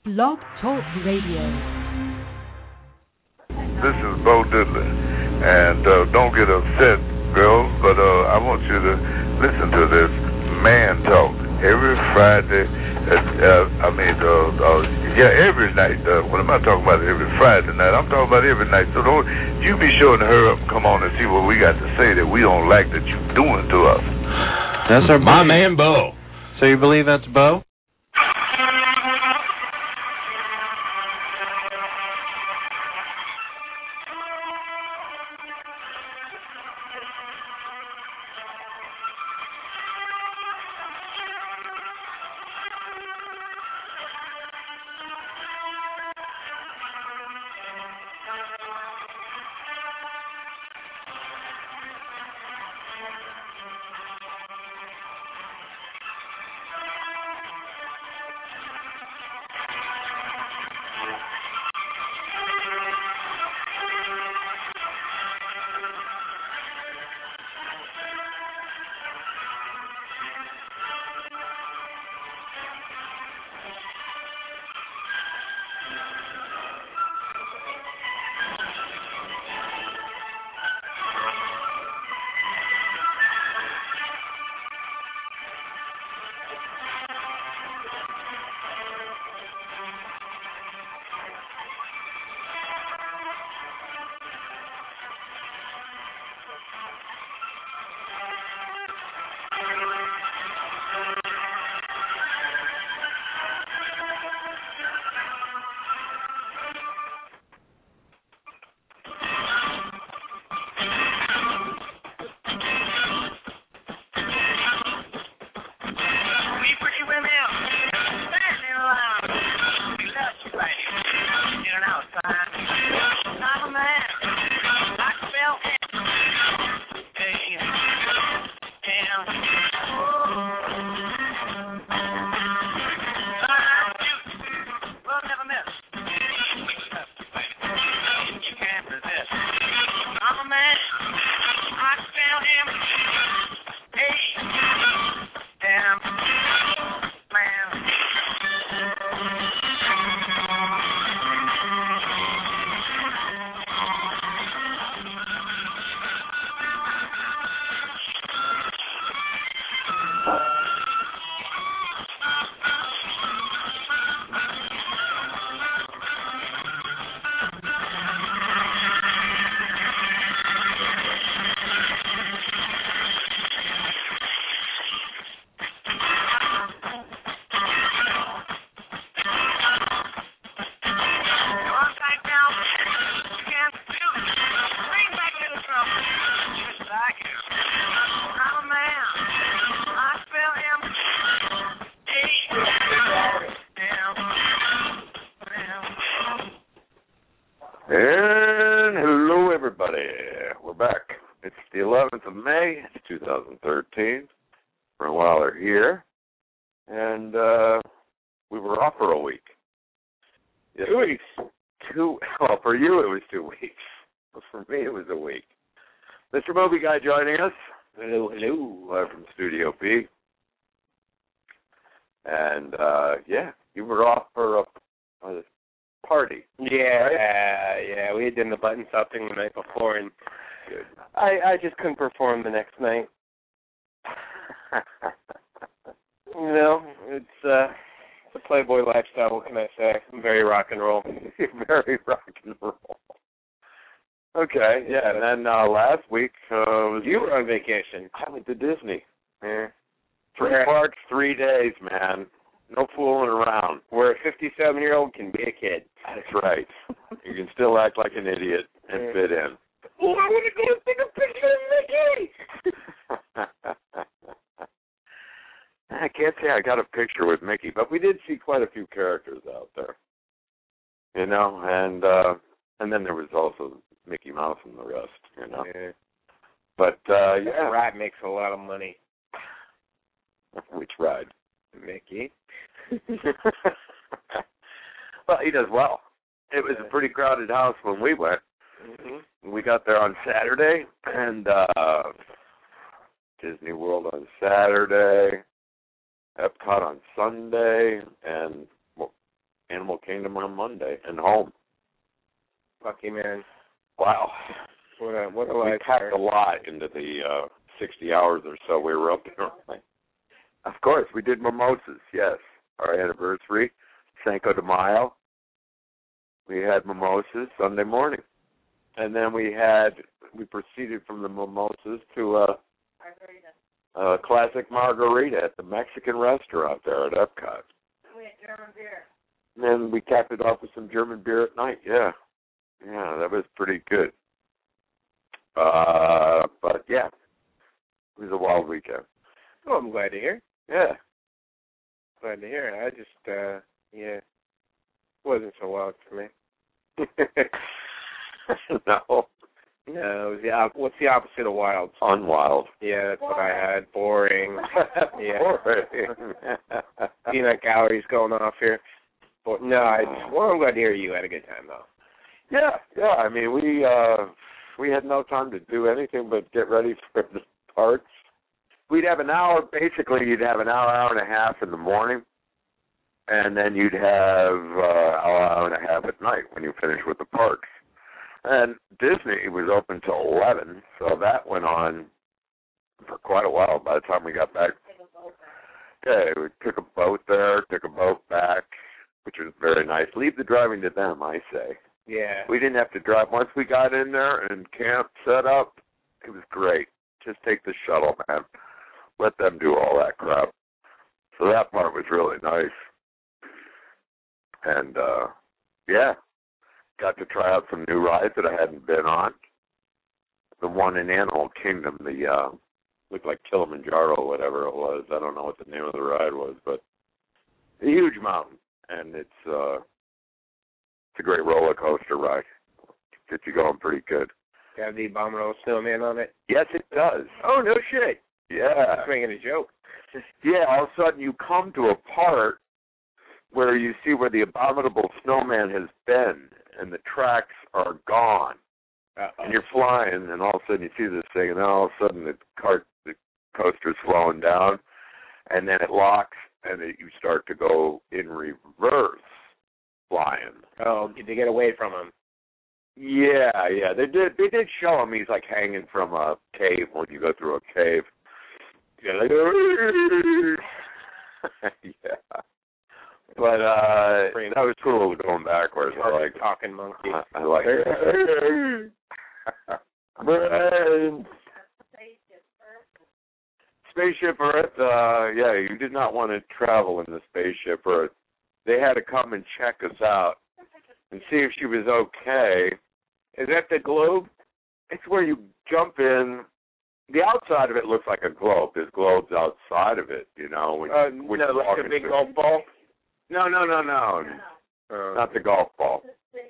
Blog Talk Radio. This is Bo Diddley, and don't get upset, girls, but I want you to listen to this man talk every Friday. Every night. What am I talking about? Every Friday night. I'm talking about every night. So don't you be sure to hurry up and come on and see what we got to say that we don't like that you're doing to us. That's our my man, Bo. So you believe that's Bo? And hello, everybody. We're back. It's the 11th of May, 2013. For a while they're here. And we were off for a week. 2 weeks. Well, for you it was 2 weeks. But for me it was a week. Mr. Moby Guy joining us. Hello. Live from Studio B. And, you were off for a party. Yeah, right? yeah. We had done the button stopping the night before, and I just couldn't perform the next night. It's a playboy lifestyle. What can I say? I'm very rock and roll. Very rock and roll. Okay, yeah. And then last week you were on vacation. I went to Disney. Yeah. 3 parks, 3 days, man. No fooling around. Where a 57-year-old can be a kid. That's right. You can still act like an idiot and fit in. Oh, I want to go take a picture of Mickey! I can't say I got a picture with Mickey, but we did see quite a few characters out there. And then there was also Mickey Mouse and the rest, Yeah. But, That ride makes a lot of money. Which ride? Mickey. Well, he does well. It was a pretty crowded house when we went. Mm-hmm. We got there on Saturday, and Disney World on Saturday, Epcot on Sunday, and Animal Kingdom on Monday and home. Lucky man. Wow. What a we life. packed a lot into the 60 hours or so we were up there. Of course, we did mimosas, yes. Our anniversary, Cinco de Mayo. We had mimosas Sunday morning. And then we proceeded from the mimosas to a classic margarita at the Mexican restaurant there at Epcot. We had German beer. And then we capped it off with some German beer at night, yeah. Yeah, that was pretty good. But, yeah, it was a wild weekend. Oh, I'm glad to hear. Yeah. Glad to hear. I just, yeah, wasn't so wild for me. No. No, it was what's the opposite of wild? Unwild. Yeah, that's what I had. Boring. Yeah. Boring. Peanut calories going off here. But no, I'm glad to hear you had a good time though. Yeah. I mean, we had no time to do anything but get ready for the parks. We'd have an hour. Basically, you'd have an hour and a half in the morning, and then you'd have an hour and a half at night when you finish with the parks. And Disney was open till 11, so that went on for quite a while. By the time we got back, we took a boat there, took a boat back, which was very nice. Leave the driving to them, I say. Yeah. We didn't have to drive. Once we got in there and camp set up, it was great. Just take the shuttle, man. Let them do all that crap. So that part was really nice. And, yeah. Got to try out some new rides that I hadn't been on. The one in Animal Kingdom, the looked like Kilimanjaro or whatever it was. I don't know what the name of the ride was, but a huge mountain, and it's a great roller coaster ride. Gets you going pretty good. Got the Abominable Snowman on it? Yes, it does. Oh, no shit. Yeah. Just making a joke. Yeah, all of a sudden you come to a part where you see where the Abominable Snowman has been, and the tracks are gone. Uh-oh. And you're flying, and all of a sudden you see this thing, and then all of a sudden the coaster's slowing down, and then it locks, and you start to go in reverse flying. Oh, to get away from him. Yeah. They did show him. He's like hanging from a cave when you go through a cave. Yeah, like, yeah. But that was cool going backwards. I like talking monkey. I like it. Spaceship Earth. Yeah, you did not want to travel in the Spaceship Earth. They had to come and check us out and see if she was okay. Is that the globe? It's where you jump in. The outside of it looks like a globe. There's globes outside of it, you know. When like a big golf ball? No. Not the golf ball.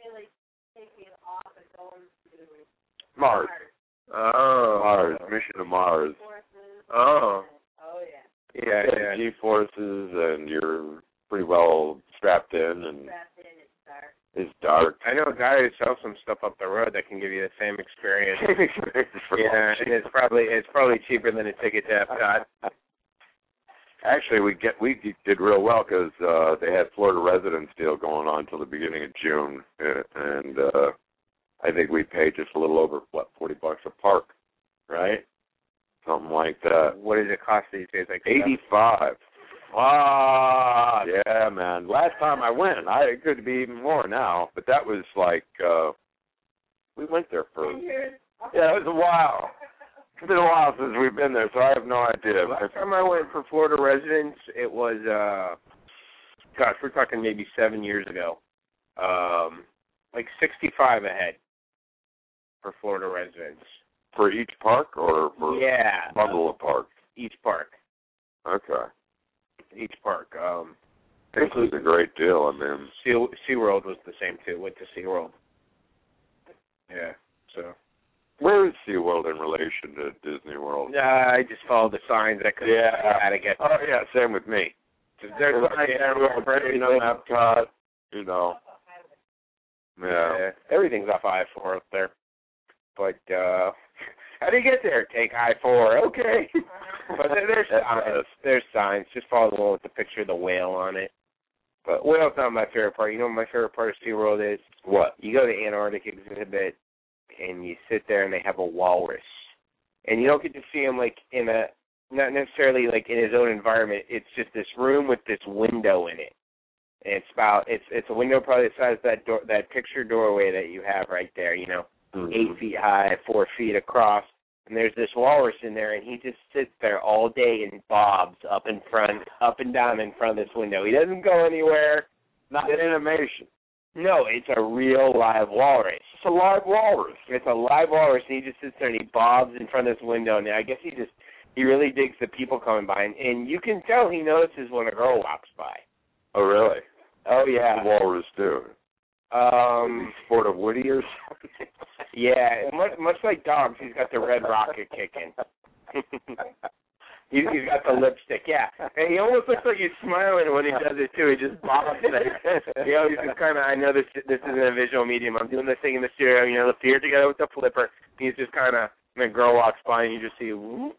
Mars. Oh. Mars. Mission to Mars. Oh. Oh, yeah. Yeah. G-forces, and you're pretty well strapped in, and it's dark. I know a guy who sells some stuff up the road that can give you the same experience. Yeah, and it's probably cheaper than a ticket to Epcot. Actually, we did real well because they had Florida residence deal going on till the beginning of June, and I think we paid just a little over $40 a park, right? Something like that. What does it cost these days? Like $85. Ah, yeah, man. Last time I went, it could be even more now, but that was like we went there for. Yeah, it was a while. It's been a while since we've been there, so I have no idea. Last time I went for Florida residence, it was, we're talking maybe 7 years ago. Like $65 a head for Florida residents. For each park or for bundle of parks? Each park. Okay. Each park. This is a great deal. I mean, SeaWorld was the same too. Went to SeaWorld. Yeah. So. Where is SeaWorld in relation to Disney World? I just followed the signs. I couldn't how to get. Oh yeah, same with me. There's Epcot, you know. Yeah. Everything's off I-4 up there. But how do you get there? Take I-4. Okay. But there's signs. There's signs. Just follow the one with the picture of the whale on it. But whale's not my favorite part. You know what my favorite part of SeaWorld is? What? You go to the Antarctic exhibit, and you sit there, and they have a walrus. And you don't get to see him, like, in a, not necessarily, like, in his own environment. It's just this room with this window in it. And it's a window probably the size of that picture doorway that you have right there, you know, 8 feet high, 4 feet across. And there's this walrus in there, and he just sits there all day and bobs up and down in front of this window. He doesn't go anywhere. Not an animation. No, it's a real live walrus. It's a live walrus. It's a live walrus, and he just sits there and he bobs in front of this window. And I guess he really digs the people coming by, and you can tell he notices when a girl walks by. Oh, really? Oh, yeah. The walrus do. Sport of Woody or something? Yeah, much like dogs, he's got the red rocket kicking. He's got the lipstick, yeah. And he almost looks like he's smiling when he does it, too. He just bobs there. You know, he's just kind of, I know this isn't a visual medium. I'm doing this thing in the studio, you know, the fear together with the flipper. He's just kind of, and a girl walks by, and you just see, whoop.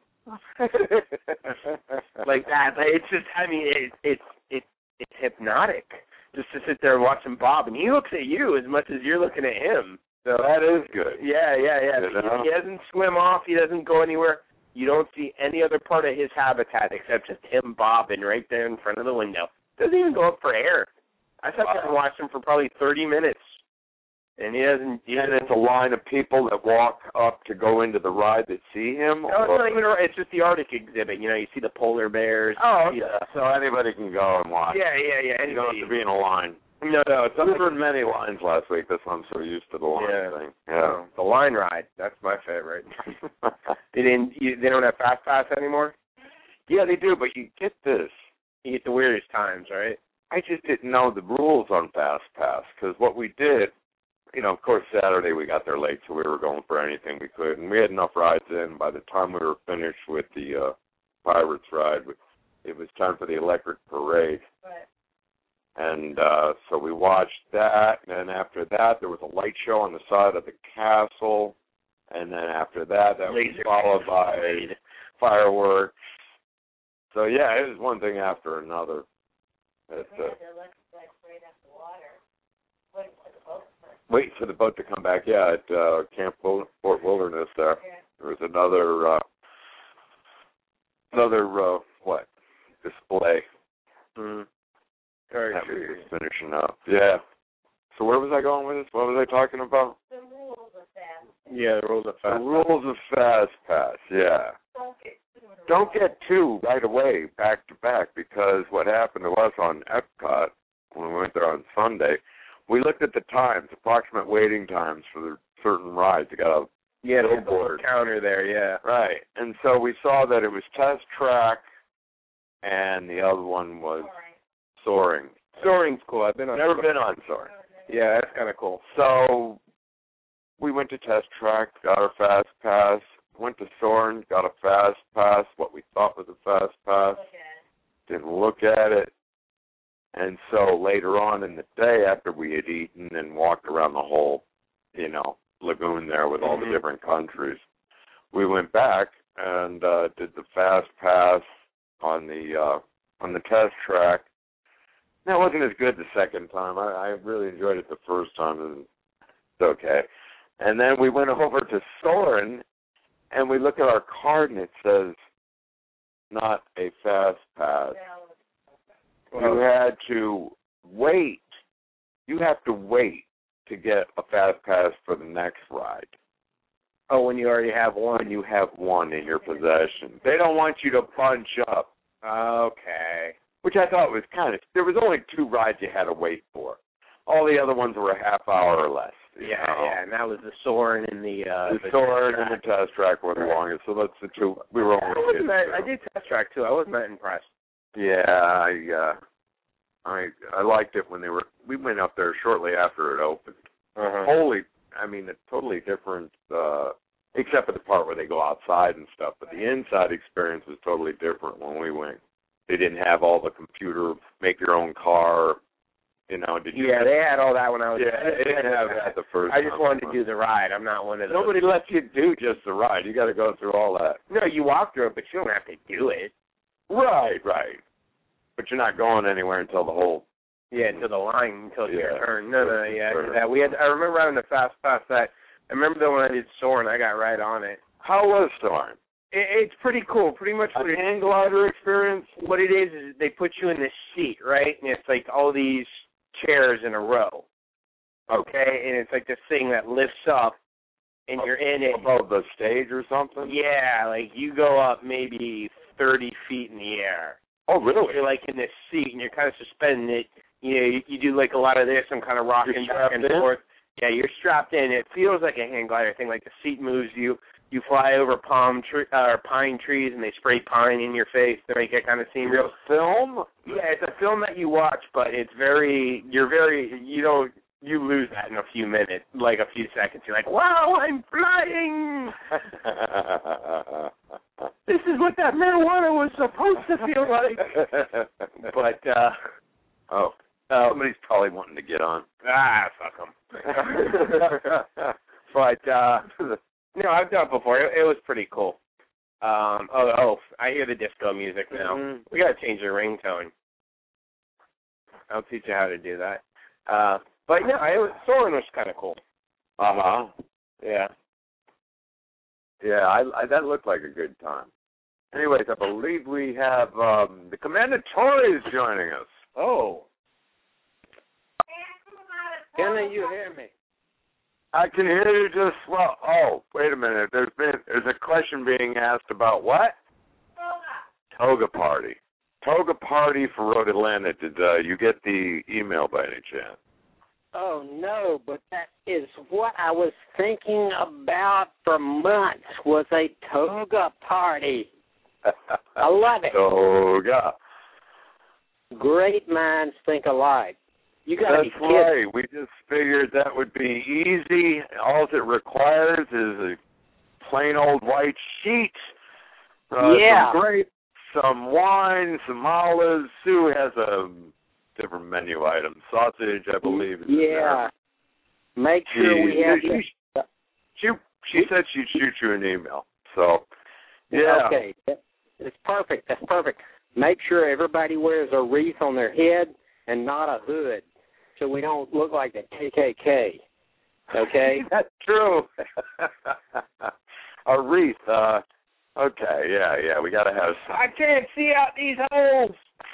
Like that. But it's just, I mean, it's hypnotic just to sit there and watch him bob. And he looks at you as much as you're looking at him. So that is good. Yeah. You know? He doesn't swim off. He doesn't go anywhere. You don't see any other part of his habitat except just him bobbing right there in front of the window. Doesn't even go up for air. I sat there and watched him for probably 30 minutes. And he doesn't. And it's a line of people that walk up to go into the ride that see him? No, it's not even a ride. It's just the Arctic exhibit. You know, you see the polar bears. Oh, yeah. So anybody can go and watch. Yeah. You don't have to be in a line. No. It's there were many lines last week. That's why I'm so used to the line thing. Yeah. The line ride. That's my favorite. They don't have Fast Pass anymore? Yeah, they do, but you get this. You get the weirdest times, right? I just didn't know the rules on Fast Pass, because what we did, you know, of course, Saturday we got there late, so we were going for anything we could, and we had enough rides in. By the time we were finished with the Pirates ride, it was time for the Electric Parade. Right. And so we watched that, and after that, there was a light show on the side of the castle, and then after that was followed by fireworks. So, yeah, it was one thing after another. Waiting for the boat to come back, yeah, at Camp Fort Wilderness there. Yeah. There was another display. Mm-hmm. That was finishing up. Yeah. So where was I going with this? What was I talking about? The rules of Fast. Yeah, the rules of Fast Pass. The rules of Fast Pass, yeah. Don't get two right away, back to back, because what happened to us on Epcot, when we went there on Sunday, we looked at the times, approximate waiting times for the certain rides. You got a billboard counter there, yeah. Right. And so we saw that it was Test Track, and the other one was Soaring. Soaring's cool. I've never been on Soaring. Yeah, that's kind of cool. So we went to Test Track, got our Fast Pass, went to Soaring, got a Fast Pass, what we thought was a Fast Pass. Didn't look at it. And so later on in the day, after we had eaten and walked around the whole, you know, lagoon there with all the different countries, we went back and did the Fast Pass on the Test Track. That wasn't as good the second time. I really enjoyed it the first time, and it's okay. And then we went over to Soarin', and we look at our card, and it says, not a Fast Pass. You had to wait. You have to wait to get a Fast Pass for the next ride. Oh, when you already have one? When you have one in your possession. They don't want you to bunch up. Okay. Which I thought was there was only 2 rides you had to wait for. All the other ones were a half hour or less. Yeah, and that was the Soarin' and the Soarin' and the Test Track were the longest, so that's the 2. We were only I did Test Track, too. I wasn't that impressed. Yeah, I liked it when we went up there shortly after it opened. A totally different, except for the part where they go outside and stuff, but the inside experience was totally different when we went. They didn't have all the computer, make your own car, you know. They had all that when I was they didn't have that the first time. I just wanted to do the ride. I'm not one of those. Nobody lets you do just the ride. You got to go through all that. No, you walk through it, but you don't have to do it. Right. But you're not going anywhere until the whole Yeah, to the line until your Yeah. turn. No, yeah. That we had. I remember having the fast pass that. I remember the one I did Soarin', I got right on it. How was Soarin'? It's pretty cool. Pretty much A hang glider experience? what it is they put you in this seat, right? And it's like all these chairs in a row. Okay? And it's like this thing that lifts up, and you're in it. Above the stage or something? Yeah, like you go up maybe 30 feet in the air. Oh, really? You're like in this seat, and you're kind of suspending it. You know, you do like a lot of this and kind of rocking back and forth. Yeah, you're strapped in. It feels like a hang glider thing. Like the seat moves you. You fly over pine trees, and they spray pine in your face to make it kind of seem real. Film? Yeah, it's a film that you watch, but it's you lose that in a few minutes, like a few seconds. You're like, wow, I'm flying. This is what that marijuana was supposed to feel like. But somebody's probably wanting to get on. Fuck them. But no, I've done it before. It was pretty cool. I hear the disco music now. Mm-hmm. We got to change the ringtone. I'll teach you how to do that. But no, Soarin' was kind of cool. Uh-huh. Yeah. Yeah, I that looked like a good time. Anyways, I believe we have the Commander Tories joining us. Oh. Can you hear me? I can hear you just well. Oh, wait a minute. There's a question being asked about what? Toga party. Toga party for Road Atlanta. Did you get the email by any chance? Oh, no, but that is what I was thinking about for months, was a toga party. I love it. Toga. Great minds think alike. You got to be That's kidding. right. We just figured that would be easy. All it requires is a plain old white sheet. Yeah. Some grapes, some wine, some olives. Sue has a different menu item. Sausage, I believe. Is in there. Make sure we have She said she'd shoot you an email. So, yeah. Okay. It's perfect. That's perfect. Make sure everybody wears a wreath on their head and not a hood, so we don't look like the KKK. Okay? That's true. A wreath. Okay, yeah. We got to have some. I can't see out these holes.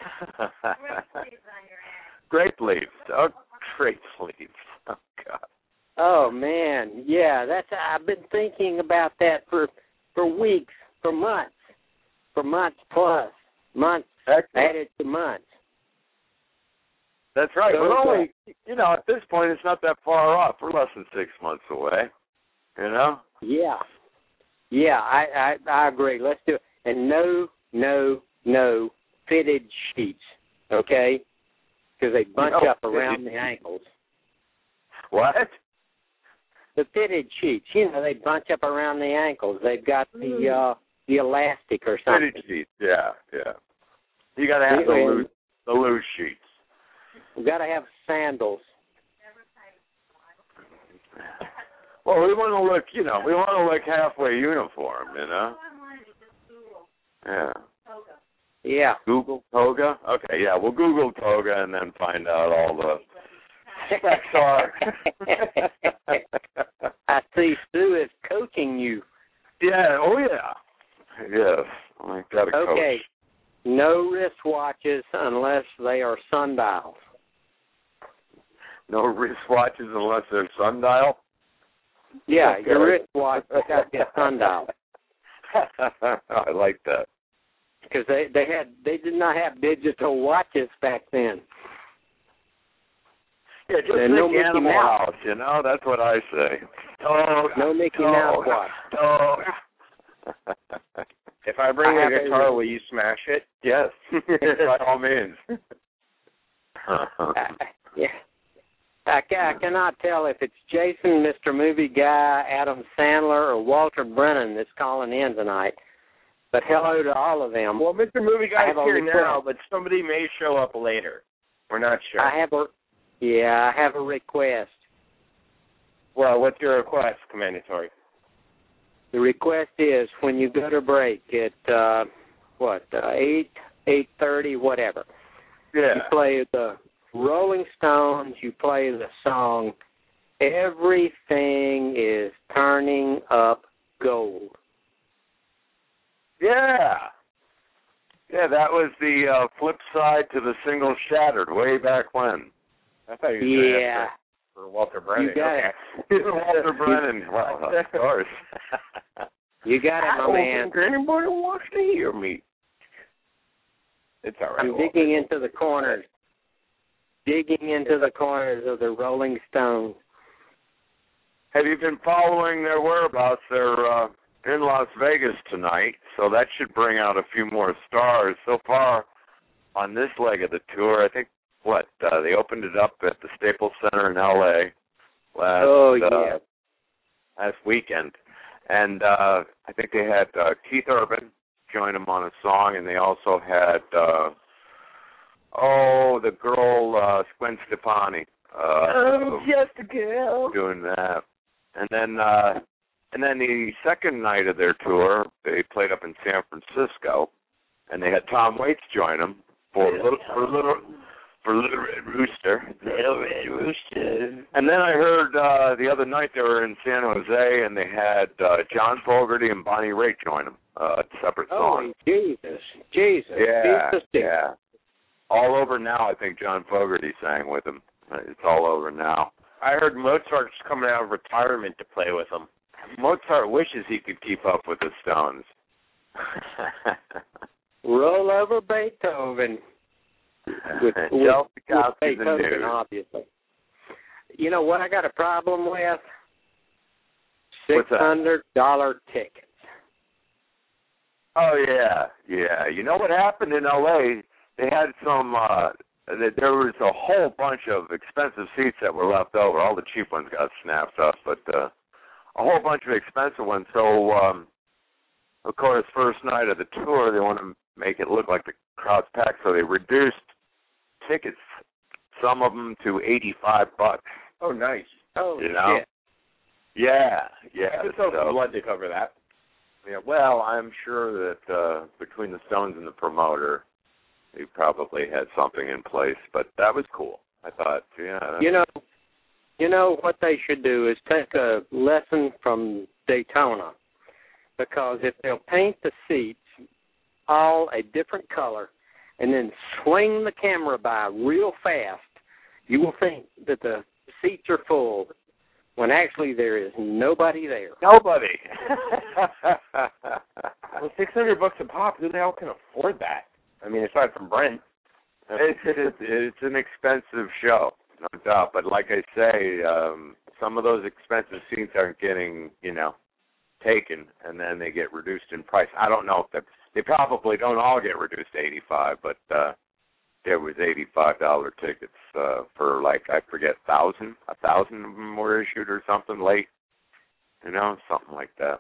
Grape leaves. Oh, grape leaves. Oh, God. Oh, man. Yeah, I've been thinking about that for weeks, for months plus. Months added to months. That's right. So, We're only, at this point, it's not that far off. We're less than 6 months away. Yeah. Yeah, I agree. Let's do it. And no fitted sheets, okay? Because they bunch up around the ankles. What? The fitted sheets, they bunch up around the ankles. They've got the elastic or something. Fitted sheets, yeah. You got to have the loose sheets. We've got to have sandals. Well, we want to look halfway uniform, Yeah. Yeah. Google toga? Okay, yeah, we'll Google toga and then find out all the specs are. I see Sue is coaching you. Yeah, oh yeah. Yes, I got a coach. Okay. No wristwatches unless they are sundials. No wristwatches unless they're sundial? Yeah, Okay. your wristwatch has got to be a sundial. I like that. Because they did not have digital watches back then. Yeah, just and no Mickey Animal Mouse. House, that's what I say. No Mickey Mouse watch. If I bring a guitar, will you smash it? Yes, by all means. Yeah. I cannot tell if it's Jason, Mr. Movie Guy, Adam Sandler, or Walter Brennan that's calling in tonight. But hello to all of them. Well, Mr. Movie Guy is here request. now, but somebody may show up later. We're not sure. I have a request. Well, what's your request, Commendatory? The request is when you go to break at 8:30, whatever. Yeah. You play the Rolling Stones, you play the song, Everything is Turning Up Gold. Yeah. Yeah, that was the flip side to the single Shattered way back when. I thought you were Yeah. for Walter Brennan. You got it. Walter Brennan. Well, of course. You got it, my man. Anybody wants to hear me? It's all right. I'm digging into the corners. Digging into the corners of the Rolling Stones. Have you been following their whereabouts? They're in Las Vegas tonight, so that should bring out a few more stars. So far on this leg of the tour, I think, they opened it up at the Staples Center in L.A. last weekend. And I think they had Keith Urban join them on a song, and they also had, the girl, Gwen Stefani. Just a girl. Doing that. And then the second night of their tour, they played up in San Francisco, and they had Tom Waits join them for Little Red Rooster. Little Red Rooster. And then I heard the other night they were in San Jose, and they had John Fogerty and Bonnie Raitt join them, separate songs. Oh, Jesus. Yeah, Jesus. yeah. All Over Now, I think John Fogerty sang with them. It's All Over Now. I heard Mozart's coming out of retirement to play with them. Mozart wishes he could keep up with the Stones. Roll over Beethoven. With Beethoven, obviously. You know what I got a problem with? $600 tickets. Oh, yeah. You know what happened in L.A.? They had some, there was a whole bunch of expensive seats that were left over. All the cheap ones got snapped up, but a whole bunch of expensive ones. So, of course, first night of the tour, they want to make it look like the crowd's packed, so they reduced tickets, some of them to $85. Oh, nice. Oh, you know? Yeah. It's so blood to cover that. Yeah, well, I'm sure that between the Stones and the promoter, they probably had something in place, but that was cool. I thought, yeah. You know what they should do is take a lesson from Daytona, because if they'll paint the seats all a different color and then swing the camera by real fast, you will think that the seats are full when actually there is nobody there. Nobody. Well, $600 a pop, who the hell can afford that? I mean, aside from Brent. It's an expensive show, no doubt. But like I say, some of those expensive seats aren't getting, taken, and then they get reduced in price. I don't know if they probably don't all get reduced to $85, but there was $85 tickets for, like, I forget, 1,000 of them were issued or something late, something like that.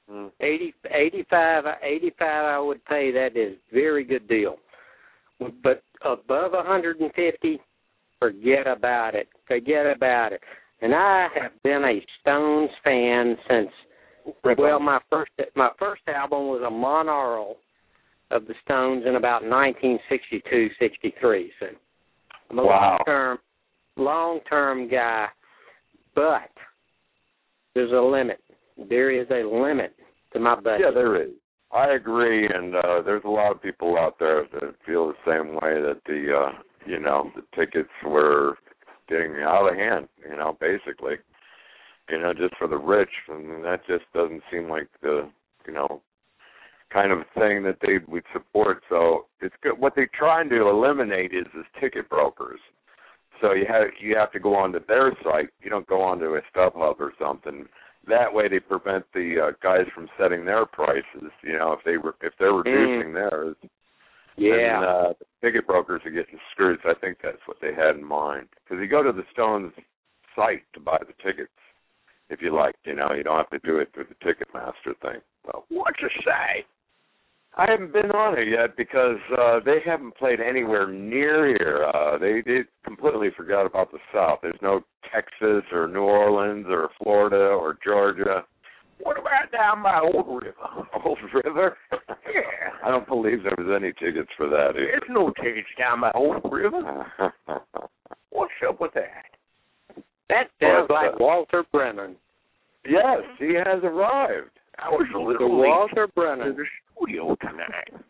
85 I would pay. That is a very good deal. But above 150, forget about it. And I have been a Stones fan since, my first album was a monaural of the Stones in about 1962-63. So I'm a long-term guy, but there's a limit. There is a limit to my budget. Yeah, there is. I agree, and there's a lot of people out there that feel the same way, that the tickets were getting out of hand, basically, just for the rich, and that just doesn't seem like the, kind of thing that they would support. So it's good. What they try to eliminate is ticket brokers. So you have to go onto their site. You don't go onto a StubHub or something. That way they prevent the guys from setting their prices. If they're reducing theirs, then the ticket brokers are getting screwed. So I think that's what they had in mind. Because you go to the Stones site to buy the tickets, if you like. You don't have to do it through the Ticketmaster thing. So what you say? I haven't been on it yet because they haven't played anywhere near here. They completely forgot about the South. There's no Texas or New Orleans or Florida or Georgia. What about down by Old River? Old River? Yeah. I don't believe there was any tickets for that either. There's no tickets down by Old River. What's up with that? That sounds like Walter Brennan. Yes, he has arrived. I was a little Mr. late Walter to Brennan. the studio tonight.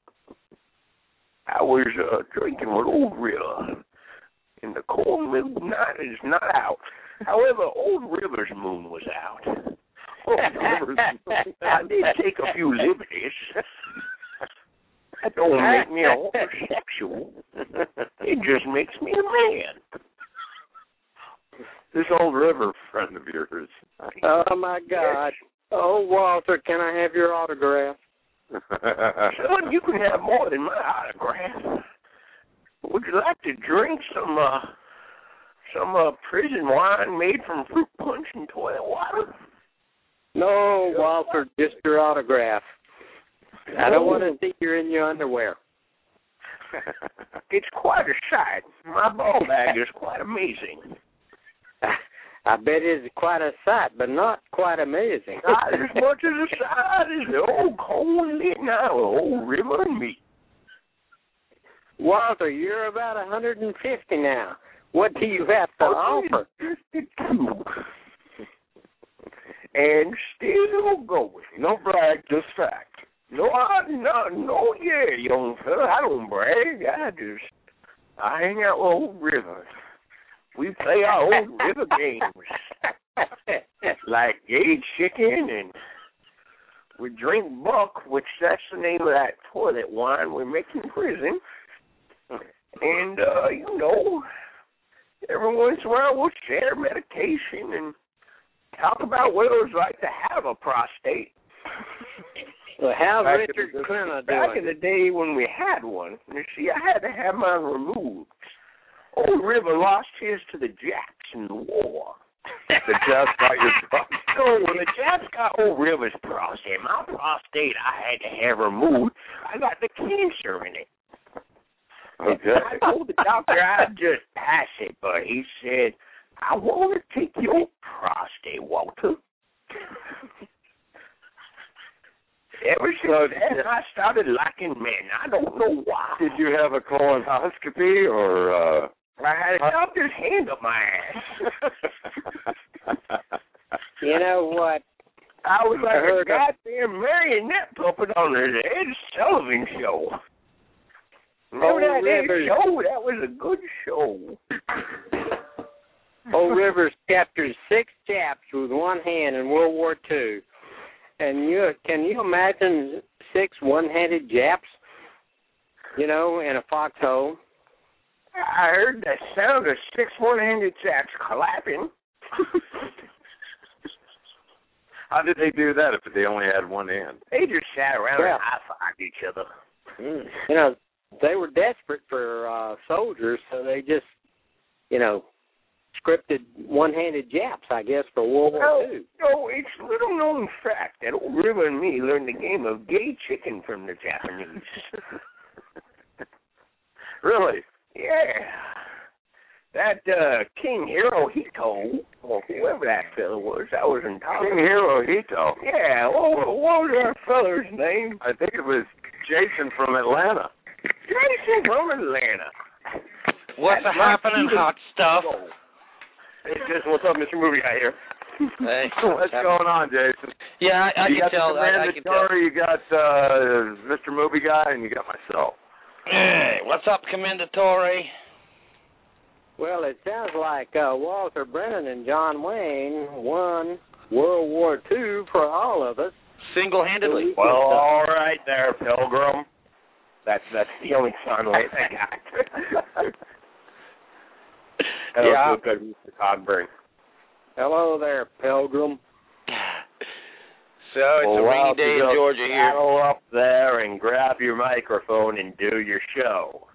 I was drinking with Old River, and the cold middle night is not out. However, Old River's moon was out. Old River's moon. I did take a few liberties. That don't make me a homosexual. It just makes me a man. This Old River friend of yours. Oh, my God. Oh, Walter, can I have your autograph? Son, you can have more than my autograph. Would you like to drink some prison wine made from fruit punch and toilet water? No, Walter, just your autograph. I don't want to see you in your underwear. It's quite a sight. My ball bag is quite amazing. I bet it's quite a sight, but not quite amazing. Not as much as a sight as the old cold lit night with Old River and me. Walter, you're about 150 now. What do you have to offer? 52. And still going. No brag, just fact. No, yeah, young fella. I don't brag. I hang out with Old River. We play our Old River games. Like gay chicken, and we drink buck, which that's the name of that toilet wine we make in prison. And, every once in a while we'll share medication and talk about what it was like to have a prostate. Well, how's Richard Crenna doing? Back in the day when we had one, you see, I had to have mine removed. Old River lost his to the Japs in the war. The Japs got your prostate. So when the Japs got Old River's prostate, my prostate I had to have removed. I got the cancer in it. Okay. I told the doctor I'd just pass it, but he said, I want to take your prostate, Walter. Ever since then, I started liking men. I don't know why. Did you have a colonoscopy or... I had a doctor's hand up my ass. You know what? I was like a goddamn marionette puppet on the Ed Sullivan Show. Remember that Ed show? That was a good show. Old Rivers captured 6 Japs with one hand in World War II. And can you imagine 6 one-handed Japs, in a foxhole? I heard the sound of 6 one-handed Japs clapping. How did they do that if they only had one hand? They just sat around and high-fived each other. They were desperate for soldiers, so they just, scripted one-handed Japs, I guess, for World War II. No, it's little known fact that Old River and me learned the game of gay chicken from the Japanese. Really? Yeah. That King Hirohito, or whoever that fellow was, I was in college. King Hirohito? Yeah, what was our feller's name? I think it was Jason from Atlanta. Jason from Atlanta. What's happening, hot stuff? Hey, Jason, what's up, Mr. Movie Guy here? Hey, what's going on, Jason? Yeah, I you can got tell. I can tell. You got Mr. Movie Guy, and you got myself. Hey, what's up, Commendatore? Well, it sounds like Walter Brennan and John Wayne won World War II for all of us. Single-handedly. Well, all right there, Pilgrim. That's the only soundbite I got. Hello, good, Mr. Cogburn. Hello there, Pilgrim. So it's a rainy day in Georgia here. Go up there and grab your microphone and do your show.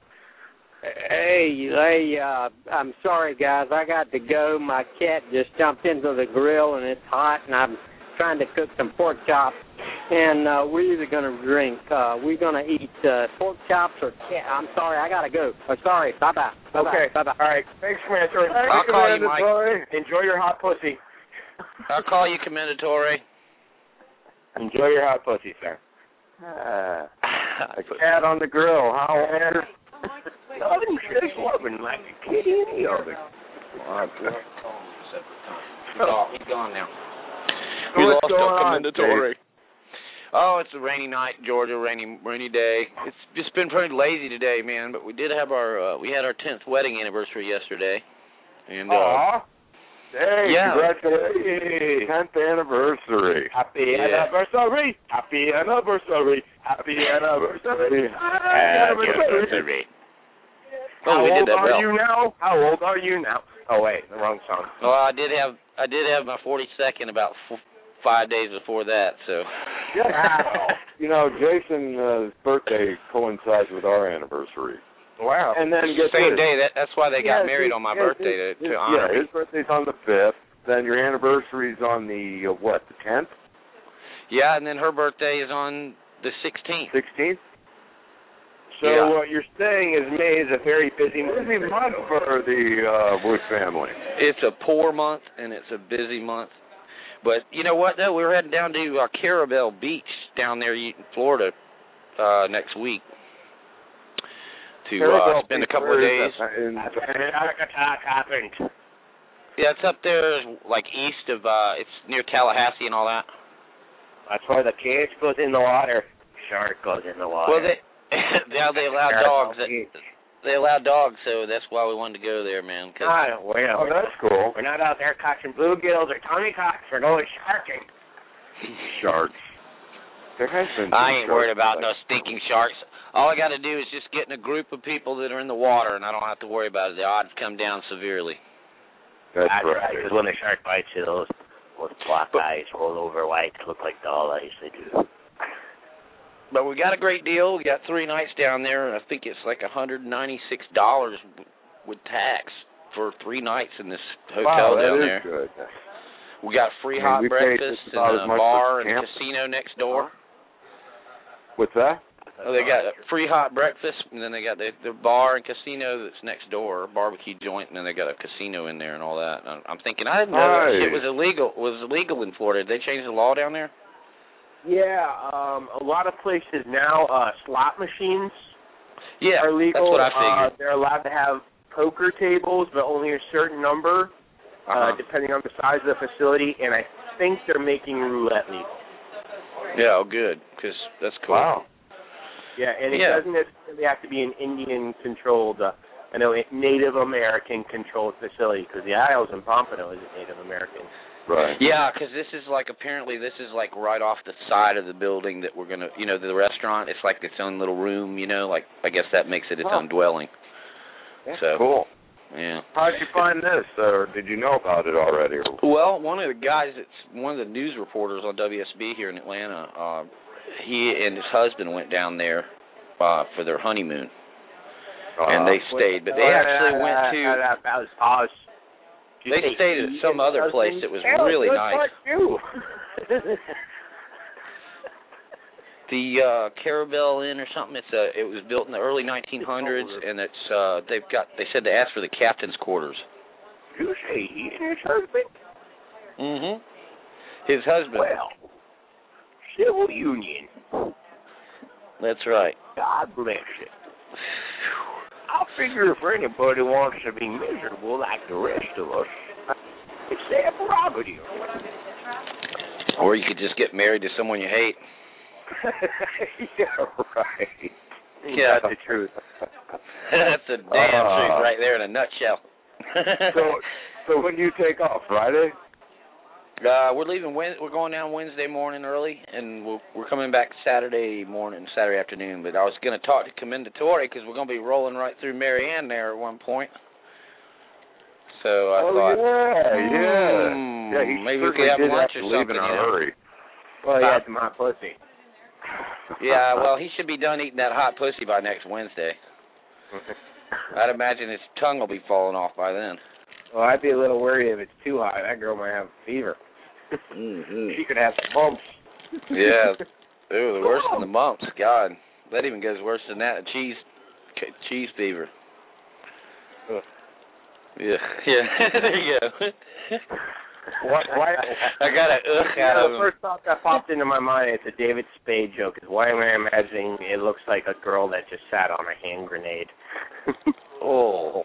Hey, I'm sorry, guys. I got to go. My cat just jumped into the grill, and it's hot, and I'm trying to cook some pork chops. And we're either going to drink. We're going to eat pork chops or cat. I'm sorry. I got to go. Sorry. Bye-bye. Okay. Bye-bye. All right. Thanks, Commendatore. I'll call you, Mike. Enjoy your hot pussy. I'll call you, Commendatore. Enjoy your hot pussy, sir. A cat on the grill. How oven, she's loving like a kitty in the oven. He's gone now. So We what's lost going our on, commendatory. Oh, it's a rainy night in Georgia, rainy day. It's just been pretty lazy today, man. But we did have we had our 10th wedding anniversary yesterday, and hey, yeah, congratulations, 10th anniversary. Happy anniversary! Happy anniversary! Happy anniversary! Happy anniversary! Oh, we did that well. How old are you now? How old are you now? Oh wait, the wrong song. Well, I did have my 42nd about 5 days before that, so. Wow. You know, Jason's birthday coincides with our anniversary. Wow. And then same day. That's why they got married on my birthday to honor me. His birthday's on the 5th. Then your anniversary's on the the 10th? Yeah, and then her birthday is on the 16th. 16th? So what you're saying is May is a very busy month for the Bush family. It's a poor month and it's a busy month. But you know what, though? We're heading down to Carabel Beach down there in Florida next week to spend a couple of days. Yeah, it's up there like east of, it's near Tallahassee and all that. That's where the kids goes in the water. Shark goes in the water. Well, now they allow dogs. They allow dogs, so that's why we wanted to go there, man. Well, that's cool. We're not out there catching bluegills or tommycocks. We're going sharking. Sharks. There has been I ain't worried about no stinking sharks. All I got to do is just get in a group of people that are in the water, and I don't have to worry about it. The odds come down severely. That's right. Because when the shark bites you, those black eyes roll over white, look like doll eyes. They do. But we got a great deal. We got 3 nights down there, and I think it's like $196 with tax for 3 nights in this hotel down there. Good. We got free hot breakfast and a bar and a casino next door. What's that? Oh, they got a free hot breakfast, and then they got the bar and casino that's next door, a barbecue joint, and then they got a casino in there and all that. And I'm thinking, I didn't know that shit was illegal. Was illegal in Florida. Did they change the law down there? Yeah, a lot of places now, slot machines are legal. That's what I figured. They're allowed to have poker tables, but only a certain number, depending on the size of the facility, and I think they're making roulette legal. Yeah, good, because that's cool. Wow. Yeah, and it doesn't necessarily have to be an Indian-controlled, Native American-controlled facility, because the Isles in Pompano is a Native American. Right. Yeah, because this is like right off the side of the building that we're going to, the restaurant, it's like its own little room, like, I guess that makes it its own dwelling. That's so cool. Yeah. How did you find this, or did you know about it already? Well, one of the guys, one of the news reporters on WSB here in Atlanta, he and his husband went down there for their honeymoon, and they stayed, but they actually went to... They stayed at some other place that was really nice. The Carabel Inn or something. It was built in the early 1900s, and they said they asked for the captain's quarters. You say he and his husband? Mm-hmm. His husband. Well, civil union. That's right. God bless it. I figure if anybody wants to be miserable like the rest of us, it's their prerogative. Or you could just get married to someone you hate. Yeah, right. Yeah. That's the truth. That's the damn truth right there in a nutshell. So when do you take off? Friday? We're leaving. We're going down Wednesday morning early, and we're coming back Saturday afternoon. But I was going to talk to Commendatore because we're going to be rolling right through Marianne there at one point. So I thought, maybe we could have lunch or something. In a hurry. Well, he had some hot pussy. Yeah, well, he should be done eating that hot pussy by next Wednesday. I'd imagine his tongue will be falling off by then. Well, I'd be a little worried if it's too hot. That girl might have a fever. Mm-hmm. She could have some bumps. Yeah. Ooh, worse than the bumps. God, that even goes worse than that. Cheese fever. Ugh. Yeah. There you go. Why? I got an out of the first thought that popped into my mind, it's a David Spade joke, is why am I imagining it looks like a girl that just sat on a hand grenade? Oh.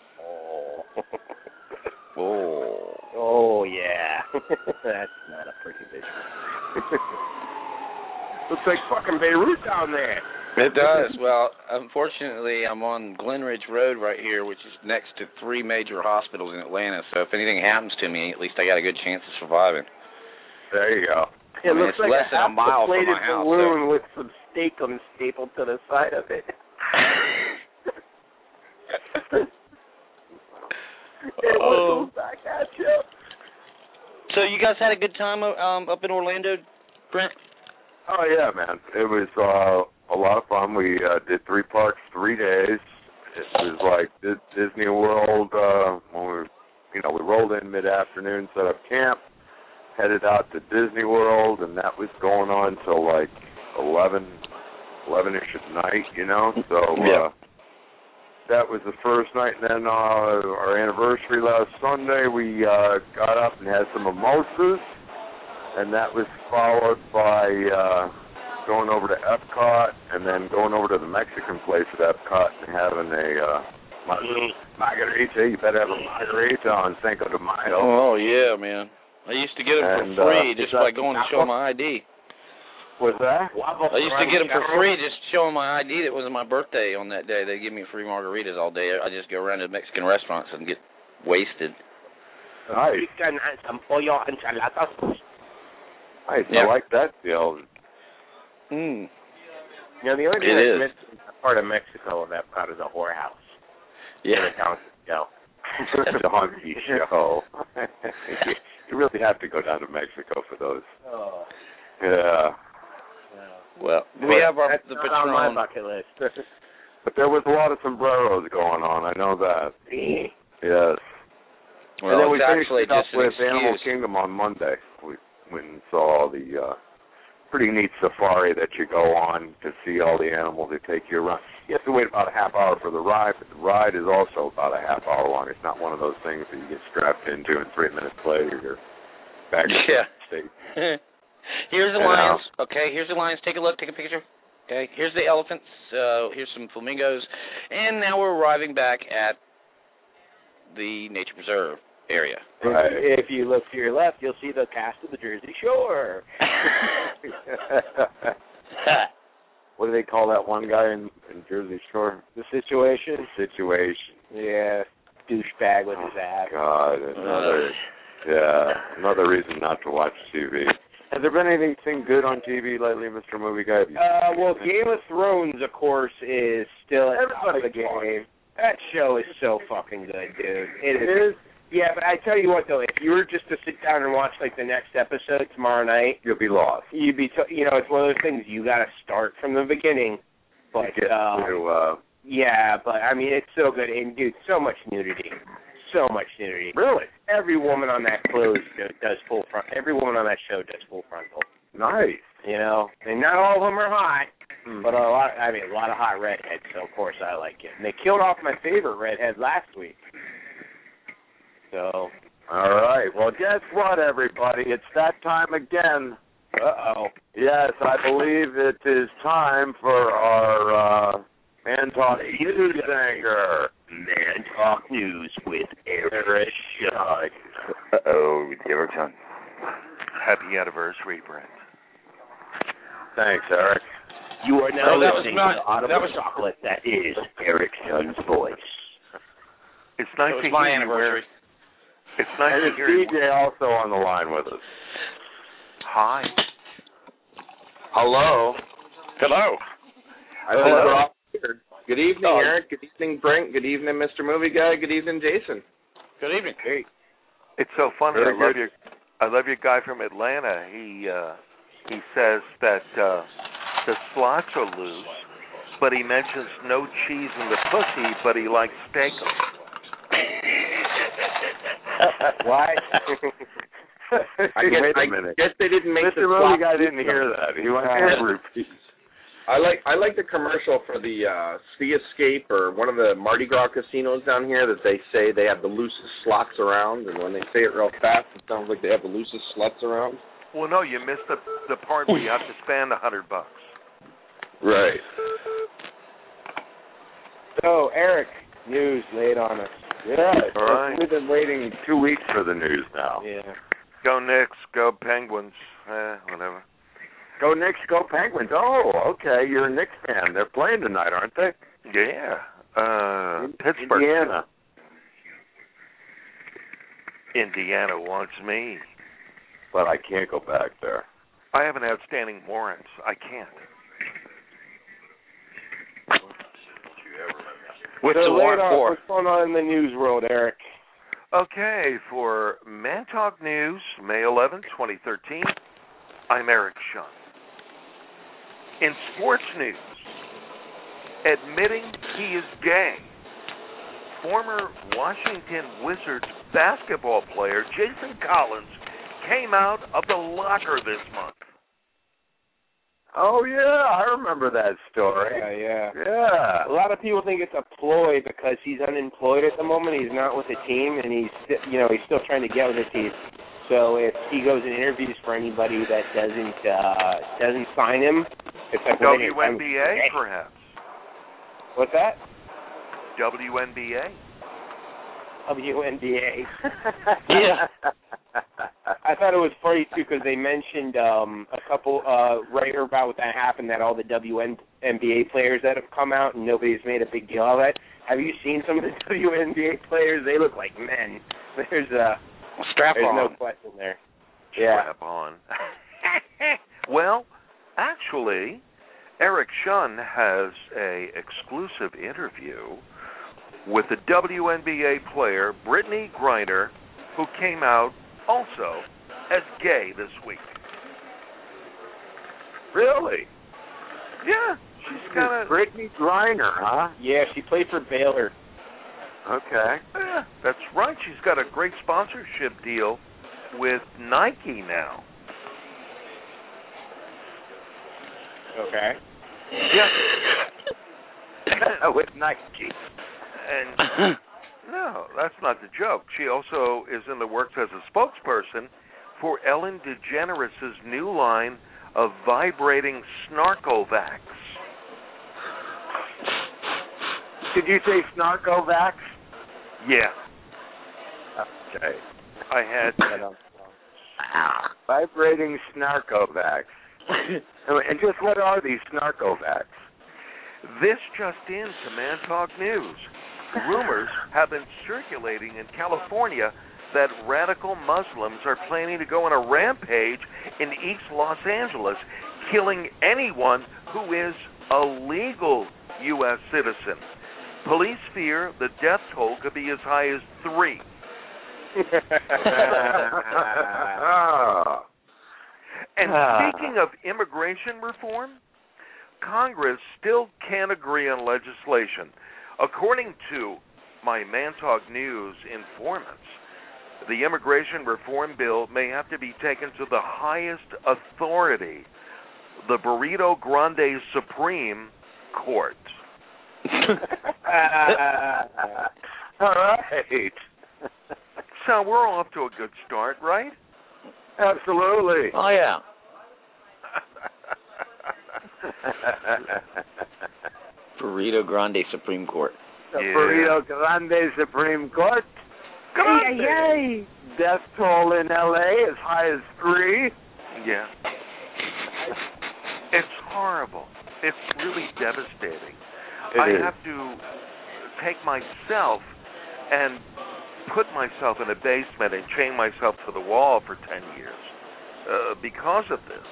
Oh, yeah. That's not a pretty visual. Looks like fucking Beirut down there. It does. Well, unfortunately, I'm on Glen Ridge Road right here, which is next to 3 major hospitals in Atlanta. So if anything happens to me, at least I got a good chance of surviving. There you go. It looks it's like less than a mile from my house. balloon with some steakum stapled to the side of it. It was back at you. So you guys had a good time up in Orlando, Brent? Oh yeah, man. It was a lot of fun. We did 3 parks, 3 days. It was like Disney World. When we rolled in mid-afternoon, set up camp, headed out to Disney World, and that was going on till like 11-ish at night. So yeah. That was the first night, and then our anniversary last Sunday, we got up and had some mimosas, and that was followed by going over to Epcot, and then going over to the Mexican place at Epcot and having a margarita. You better have a margarita on Cinco de Mayo. Oh, yeah, man. I used to get them for free just by going to show my ID. What's that? I used to get them for free just showing my ID that it was my birthday on that day. They give me free margaritas all day. I just go around to Mexican restaurants and get wasted. Nice. Some pollo enchiladas. Nice. Yeah. I like that deal. Mm. The only thing that's missing part of Mexico of Epcot is a whorehouse. Yeah. The donkey show. You really have to go down to Mexico for those. Oh. Yeah. Well, we have the Patron. On my bucket list. But there was a lot of sombreros going on. I know that. Yes. Well, and then we finished up with Animal Kingdom on Monday. We went and saw the pretty neat safari that you go on to see all the animals. They take you around. You have to wait about a half hour for the ride, but the ride is also about a half hour long. It's not one of those things that you get strapped into and 3 minutes later you're back in the state. Here's the lions. Okay, here's the lions. Take a look. Take a picture. Okay, here's the elephants. Here's some flamingos. And now we're arriving back at the Nature Preserve area. Right. If you look to your left, you'll see the cast of the Jersey Shore. What do they call that one guy in Jersey Shore? The Situation. Yeah. Douchebag with his ass. God, another reason not to watch TV. Has there been anything good on TV lately, Mr. Movie Guy? Well, Game of Thrones, of course, is still at the top of the game. That show is so fucking good, dude. It is. Yeah, but I tell you what, though, if you were just to sit down and watch, like, the next episode tomorrow night, you'll be lost. You'd be, it's one of those things you got to start from the beginning. But, yeah, but, I mean, it's so good. And, dude, so much nudity. So much nudity. Really? Every woman on that does full front. Every woman on that show does full frontal. Nice. And not all of them are hot, but a lot of hot redheads. So of course I like it. And they killed off my favorite redhead last week. So. All right. Well, guess what, everybody? It's that time again. Uh-oh. Yes, I believe it is time for our Man Talk News anchor. Man Talk News with Eric Shun. Uh-oh, Eric Shun. Happy anniversary, Brent. Thanks, Eric. You are now listening to Audible Chocolate. That is Eric Shun's voice. It's nice to my hear anniversary. It's nice to hear you. DJ also on the line with us. Hi. Hello. Hello. I think we're all here. Good evening, Eric. Good evening, Brent. Good evening, Mr. Movie Guy. Good evening, Jason. Good evening. Hey. It's so funny. Very I love your guy from Atlanta. He says that the slots are loose, but he mentions no cheese in the pussy, but he likes steak-ups. Why? I guess they didn't make Mr. the Movie Guy didn't hear that. He wants to repeat. I like the commercial for the Sea Escape or one of the Mardi Gras casinos down here that they say they have the loosest slots around, and when they say it real fast, it sounds like they have the loosest sluts around. Well, no, you missed the part where you have to spend $100. Right. So, Eric, news laid on us. Yeah, All right. We've been waiting 2 weeks for the news now. Yeah. Go Knicks, go Penguins, whatever. Go Knicks, go Penguins. Oh, okay, you're a Knicks fan. They're playing tonight, aren't they? Yeah. Pittsburgh. Indiana wants me. But I can't go back there. I have an outstanding warrant. I can't. What's the warrant for? What's going on in the news world, Eric? Okay, for Man Talk News, May 11, 2013, I'm Eric Shun. In sports news, admitting he is gay, former Washington Wizards basketball player Jason Collins came out of the locker this month. Oh, yeah, I remember that story. Yeah. A lot of people think it's a ploy because he's unemployed at the moment. He's not with the team, and he's still trying to get with the team. So if he goes and interviews for anybody that doesn't sign him, it's like WNBA, perhaps. What's that? WNBA. WNBA. Yeah. I thought it was funny, too, because they mentioned a couple, right about when that happened, that all the WNBA players that have come out and nobody's made a big deal of it. Have you seen some of the WNBA players? They look like men. There's no question there. Yeah. Strap on. Well, actually, Eric Shun has a exclusive interview with the WNBA player Brittany Griner, who came out also as gay this week. Really? Yeah, she's kind of Brittany Griner, huh? Yeah, she played for Baylor. Okay. Yeah, that's right. She's got a great sponsorship deal with Nike now. Okay. Yeah. With Nike. And no, that's not the joke. She also is in the works as a spokesperson for Ellen DeGeneres' new line of vibrating Snarkovacs. Did you say Snarkovacs? Yeah. Okay. I had Vibrating Snarkovacs. And just what are these Snarkovacs? This just in to Man Talk News. Rumors have been circulating in California that radical Muslims are planning to go on a rampage in East Los Angeles, killing anyone who is a legal U.S. citizen. Police fear the death toll could be as high as 3. And speaking of immigration reform, Congress still can't agree on legislation. According to my Man Talk News informants, the immigration reform bill may have to be taken to the highest authority, the Burrito Grande Supreme Court. All right. So we're off to a good start, right? Absolutely. Oh, yeah. Burrito Grande Supreme Court. The Burrito Grande Supreme Court. Grande. Yay. Death toll in L.A. as high as 3. Yeah. It's horrible. It's really devastating. I have to take myself and put myself in a basement and chain myself to the wall for 10 years because of this.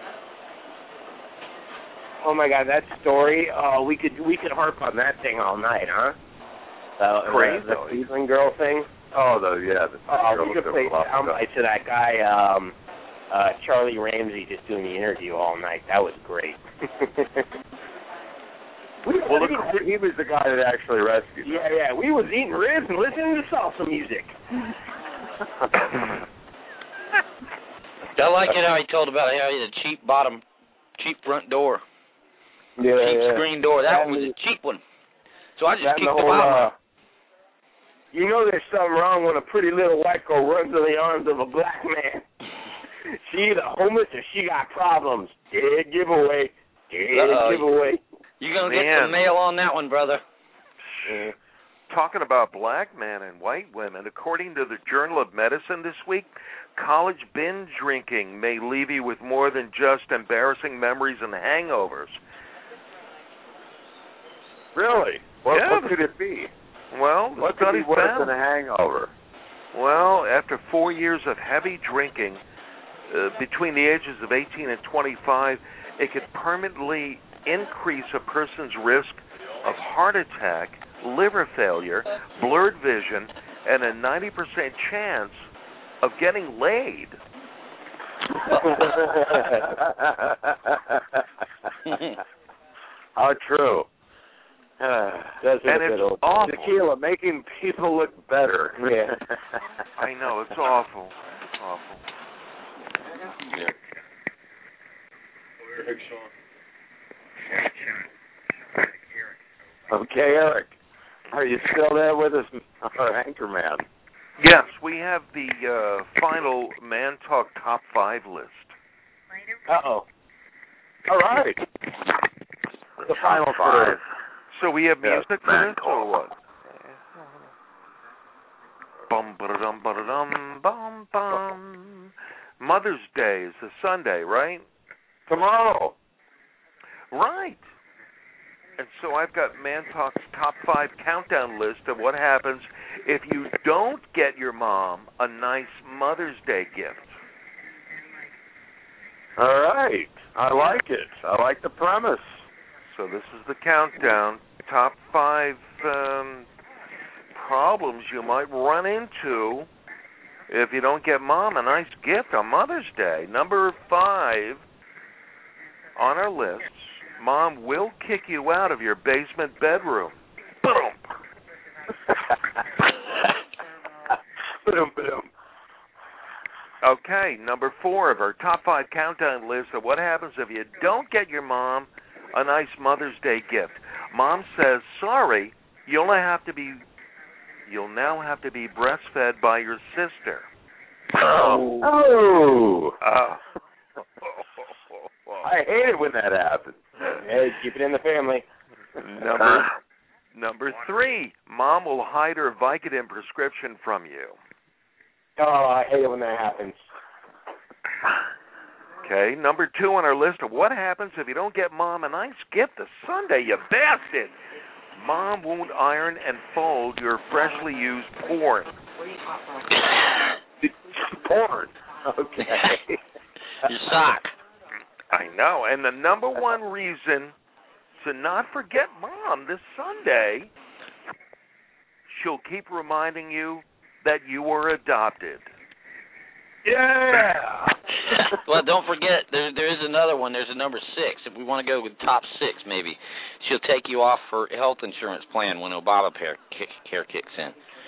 Oh my God, that story! We could harp on that thing all night, huh? Crazy. The Cleveland girl thing. Oh, we could play soundbites to that guy, Charlie Ramsey, just doing the interview all night. That was great. He was the guy that actually rescued him. Yeah. We was eating ribs and listening to salsa music. I like it how he told about how he had a cheap front door. cheap screen door. That one was a cheap one. So I just kicked the bottom. You know there's something wrong when a pretty little white girl runs in the arms of a black man. She either homeless or she got problems. Dead giveaway. Giveaway. You're going to get some mail on that one, brother. Talking about black men and white women, according to the Journal of Medicine this week, college binge drinking may leave you with more than just embarrassing memories and hangovers. Really? What could it be? Well, what could be worse than a hangover? Well, after 4 years of heavy drinking, between the ages of 18 and 25, it could permanently increase a person's risk of heart attack, liver failure, blurred vision, and a 90% chance of getting laid. How true. And it's awful. Tequila making people look better. Yeah. I know, it's awful. It's awful. Yeah. Okay, Eric. Are you still there with us, our anchor man? Yes, we have the final Man Talk Top 5 list. Uh-oh. All right. The final 5. So we have music for this, or what? Bum ba dum ba dum bum bum. Mother's Day is a Sunday, right? Tomorrow. Right. And so I've got Man Talk's Top 5 countdown list of what happens if you don't get your mom a nice Mother's Day gift. All right. I like it. I like the premise. So this is the countdown. Top 5 problems you might run into if you don't get Mom a nice gift on Mother's Day. Number 5 on our list, Mom will kick you out of your basement bedroom. Boom. Boom, boom. Okay, number 4 of our top 5 countdown list of what happens if you don't get your mom a nice Mother's Day gift. Mom says, sorry, you'll now have to be breastfed by your sister. Oh. I hate it when that happens. Hey, keep it in the family. Number 3, Mom will hide her Vicodin prescription from you. Oh, I hate it when that happens. Okay, number 2 on our list of what happens if you don't get Mom a nice gift this Sunday, you bastard. Mom won't iron and fold your freshly used porn. Porn. Okay. Your sock. I know, and the number 1 reason to not forget Mom this Sunday, she'll keep reminding you that you were adopted. Yeah. Well, don't forget, there is another one. There's a number 6. If we want to go with top 6, maybe she'll take you off her health insurance plan when Obamacare kicks in.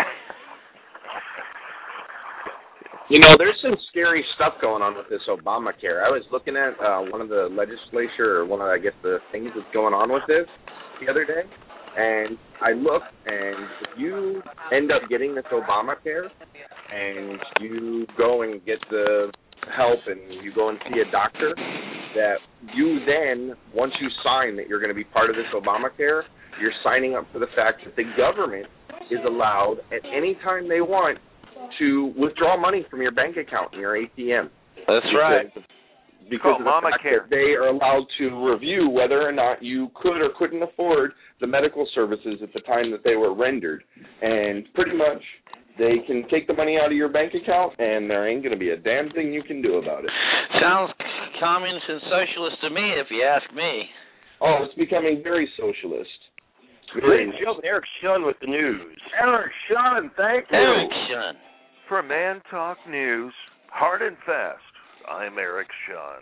You know, there's some scary stuff going on with this Obamacare. I was looking at one of the legislature, or one of, I guess, the things that's going on with this the other day, and I looked, and if you end up getting this Obamacare, and you go and get the help, and you go and see a doctor, that you then, once you sign that you're going to be part of this Obamacare, you're signing up for the fact that the government is allowed at any time they want to withdraw money from your bank account and your ATM. That's right. Because of the fact that they are allowed to review whether or not you could or couldn't afford the medical services at the time that they were rendered. And pretty much they can take the money out of your bank account and there ain't going to be a damn thing you can do about it. Sounds communist and socialist to me, if you ask me. Oh, it's becoming very socialist. Ladies and gentlemen, Eric Shun with the news. Eric Shun, thank you. Eric Shun. For Man Talk News, hard and fast, I'm Eric Shun.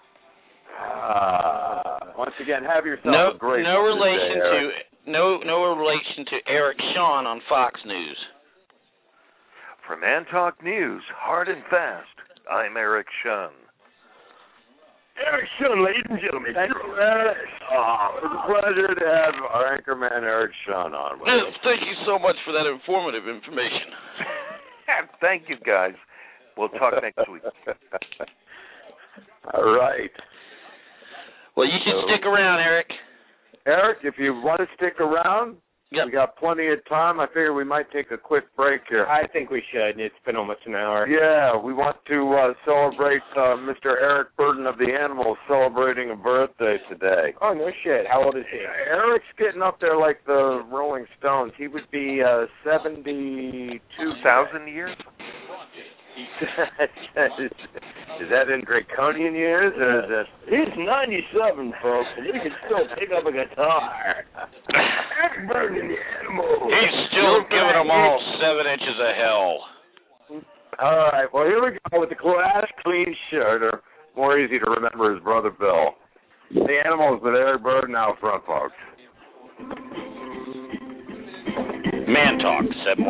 Once again, have yourself a great relation no relation to Eric Shawn on Fox News. For Man Talk News, hard and fast, I'm Eric Shun. Eric Shun, ladies and gentlemen. Thank you. It's a pleasure to have our anchorman Eric Shun on with us. Thank you so much for that informative information. Thank you, guys. We'll talk next week. All right. Well, you should stick around, Eric. Eric, if you want to stick around, we got plenty of time. I figure we might take a quick break here. I think we should. It's been almost an hour. Yeah, we want to celebrate Mr. Eric Burden of the Animals celebrating a birthday today. Oh, no shit. How old is he? Eric's getting up there like the Rolling Stones. He would be 72,000 years? Is that in Draconian years, or is it? He's 97, folks, and he can still pick up a guitar. Burning the animal. He's still giving them all 7 inches of hell. All right, well, here we go with the class clean shirt, or more easy to remember his brother Bill. The Animals with Eric Burden out front, folks. Man Talk,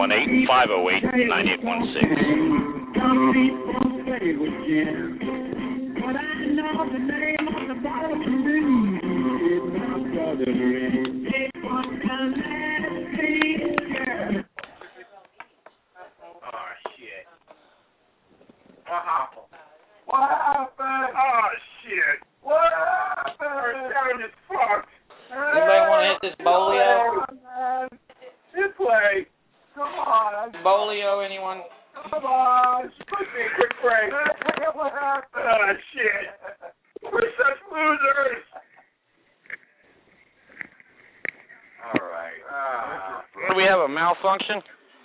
718-508-9816. Some people say it was Jim, but I know the name of the bottle to me is my brother Red. It was the last picture. Oh, shit. What happened? What happened? Oh, shit. What happened? Our sound is fucked. Anybody want to hit this bolio? This way. Come on. Bolio, anyone? Come on. Put me a quick break. What happened? Oh, shit. We're such losers. All right. Do we have a malfunction?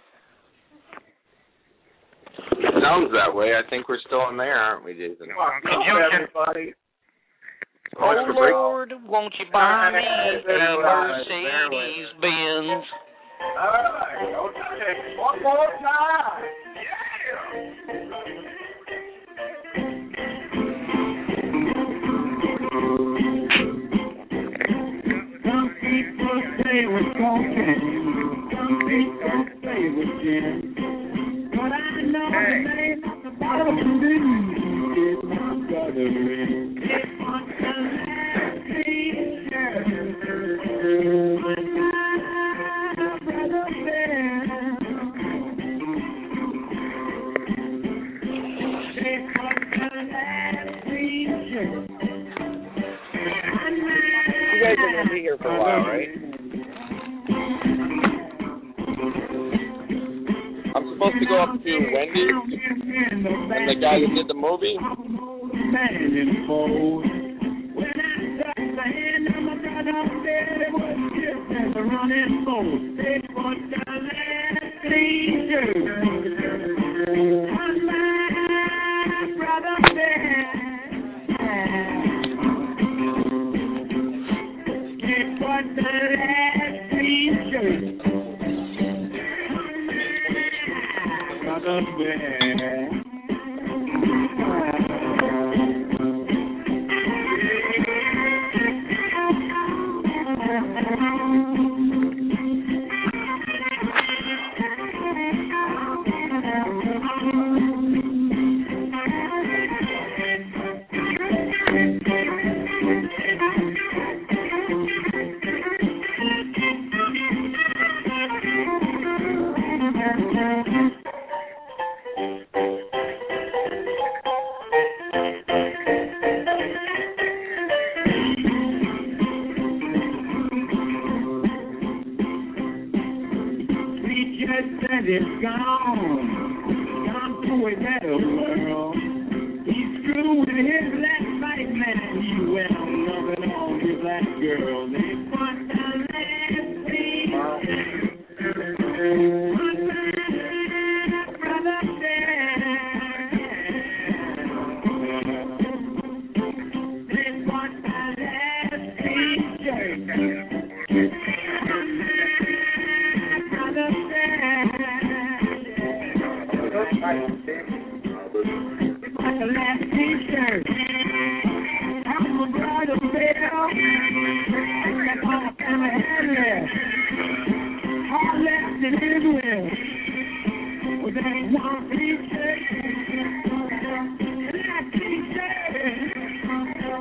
Sounds that way. I think we're still on there, aren't we, Jason? Everybody. Oh, Lord, won't you buy me a Mercedes Benz? All right. Okay. One more time. Some people say it was cocaine. Some people say it was gin. But I know the name of the bottle to me is my brother Red. It was the last picture. My brother Red. It was the last picture. You guys are going to be here for a while, right? I'm supposed to go up to Wendy's and the guy that did the movie. It's gone to a better world. He's through with his black fight man. He went on loving all his black girls. They put the last thing. Brother said, they put the last picture. Brother said. Like a last t-shirt. I'm a brother Bill. That's all I ever had left. All left in his will was that one t-shirt. That t-shirt.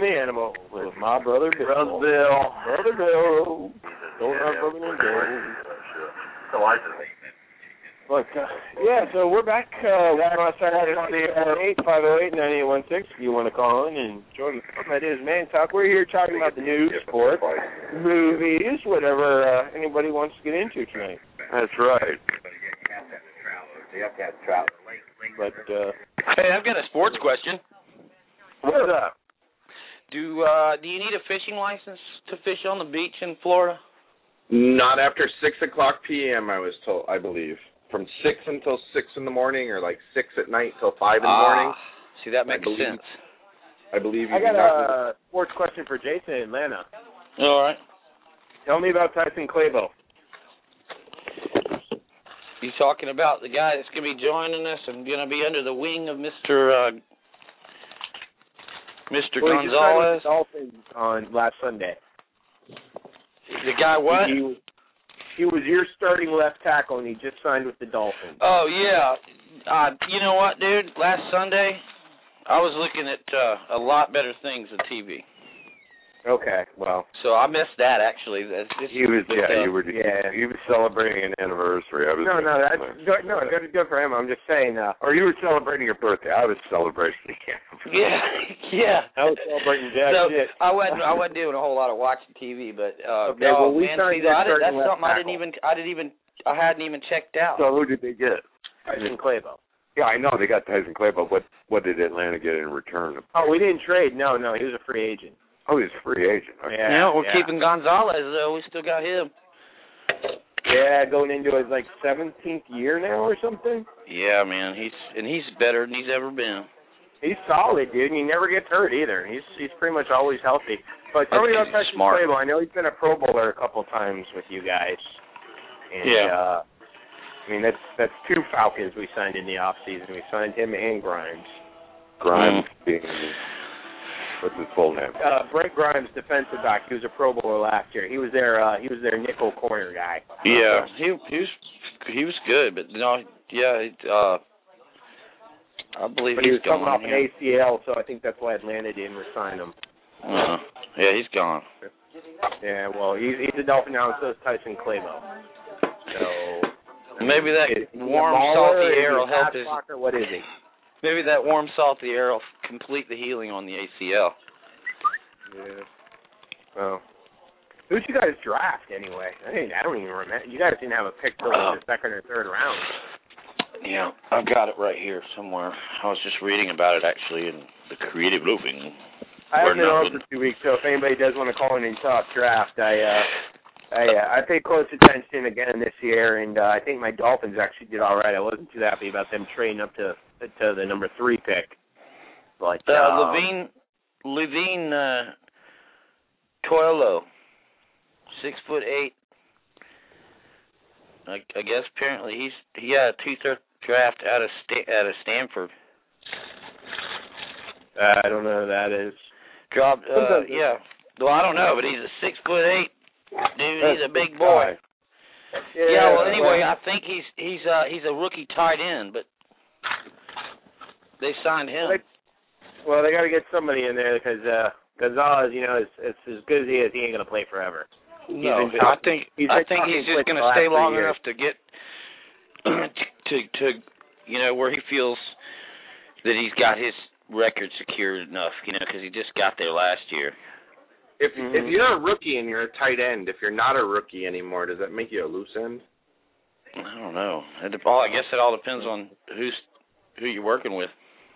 the animal with my brother Bill. Brother Bill. Brother Bill. Don't have brother named Bill. But, yeah, so we're back. Wild Outside on the 858-9816 if you want to call in and join the fun. That is Man Talk. We're here talking about the news, sports, movies, whatever anybody wants to get into tonight. That's right. But, hey, I've got a sports question. What's up? Do you need a fishing license to fish on the beach in Florida? Not after 6 o'clock p.m., I was told, I believe. From 6 until 6 in the morning, or like 6 at night till 5 in the morning. See, that makes sense. I believe you I got a sports question for Jason in Atlanta. All right. Tell me about Tyson Clabo. You talking about the guy that's going to be joining us and going to be under the wing of Mr. Gonzalez? He Dolphins on last Sunday. The guy what? He was your starting left tackle, and he just signed with the Dolphins. Oh, yeah. You know what, dude? Last Sunday, I was looking at a lot better things on TV. Okay, well. So I missed that, actually. He was celebrating an anniversary. That's good for him. I'm just saying. Or you were celebrating your birthday. I was celebrating the anniversary. Yeah. I was celebrating jack shit. I wasn't doing a whole lot of watching TV, but okay, well, we started that's something I hadn't even checked out. So who did they get? Tyson Clabo. Yeah, I know they got Tyson Clabo. What did Atlanta get in return? Oh, we didn't trade. No, he was a free agent. Oh, he's a free agent. Okay. Yeah, we're keeping Gonzalez, though. We still got him. Yeah, going into his, 17th year now or something? Yeah, man. He's better than he's ever been. He's solid, dude, and he never gets hurt either. He's pretty much always healthy. But tell me about Tyson Clabo. I know he's been a Pro Bowler a couple times with you guys. And, yeah. I mean, that's two Falcons we signed in the offseason. We signed him and Grimes. Grimes being... What's his full name? Brent Grimes, defensive back. He was a Pro Bowler last year. He was their nickel corner guy. Yeah, he was good, but no, yeah, I believe but he was coming off an ACL, so I think that's why Atlanta didn't resign him. Yeah, he's gone. Yeah, well, he's a Dolphin now, and so is Tyson Clabo. So maybe that warm, salty air will help his. What is he? Maybe that warm, salty air will complete the healing on the ACL. Yeah. Well, who'd you guys draft anyway? I don't even remember. You guys didn't have a pick till the second or third round. Yeah, I've got it right here somewhere. I was just reading about it actually in the Creative Looping. I haven't been on for 2 weeks, so if anybody does want to call in and talk draft, I paid close attention again this year, and I think my Dolphins actually did all right. I wasn't too happy about them trading up to the number 3 pick. But Levine Toillo, 6'8". I guess apparently he had a 2-3rd draft out of Stanford. I don't know who that is. Dropped. Yeah. Well, I don't know, but he's a 6'8". Dude, he's a big boy. Yeah. Well, anyway, I think he's a rookie tight end, but they signed him. Well, they got to get somebody in there because Gonzalez, it's as good as he is, he ain't gonna play forever. No, I think he's just gonna stay long enough to get to where he feels that he's got his record secured enough, because he just got there last year. If you're a rookie and you're a tight end, if you're not a rookie anymore, does that make you a loose end? I don't know. I guess it all depends on who you're working with.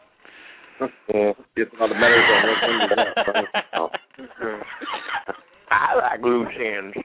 It's not a matter of I like loose ends.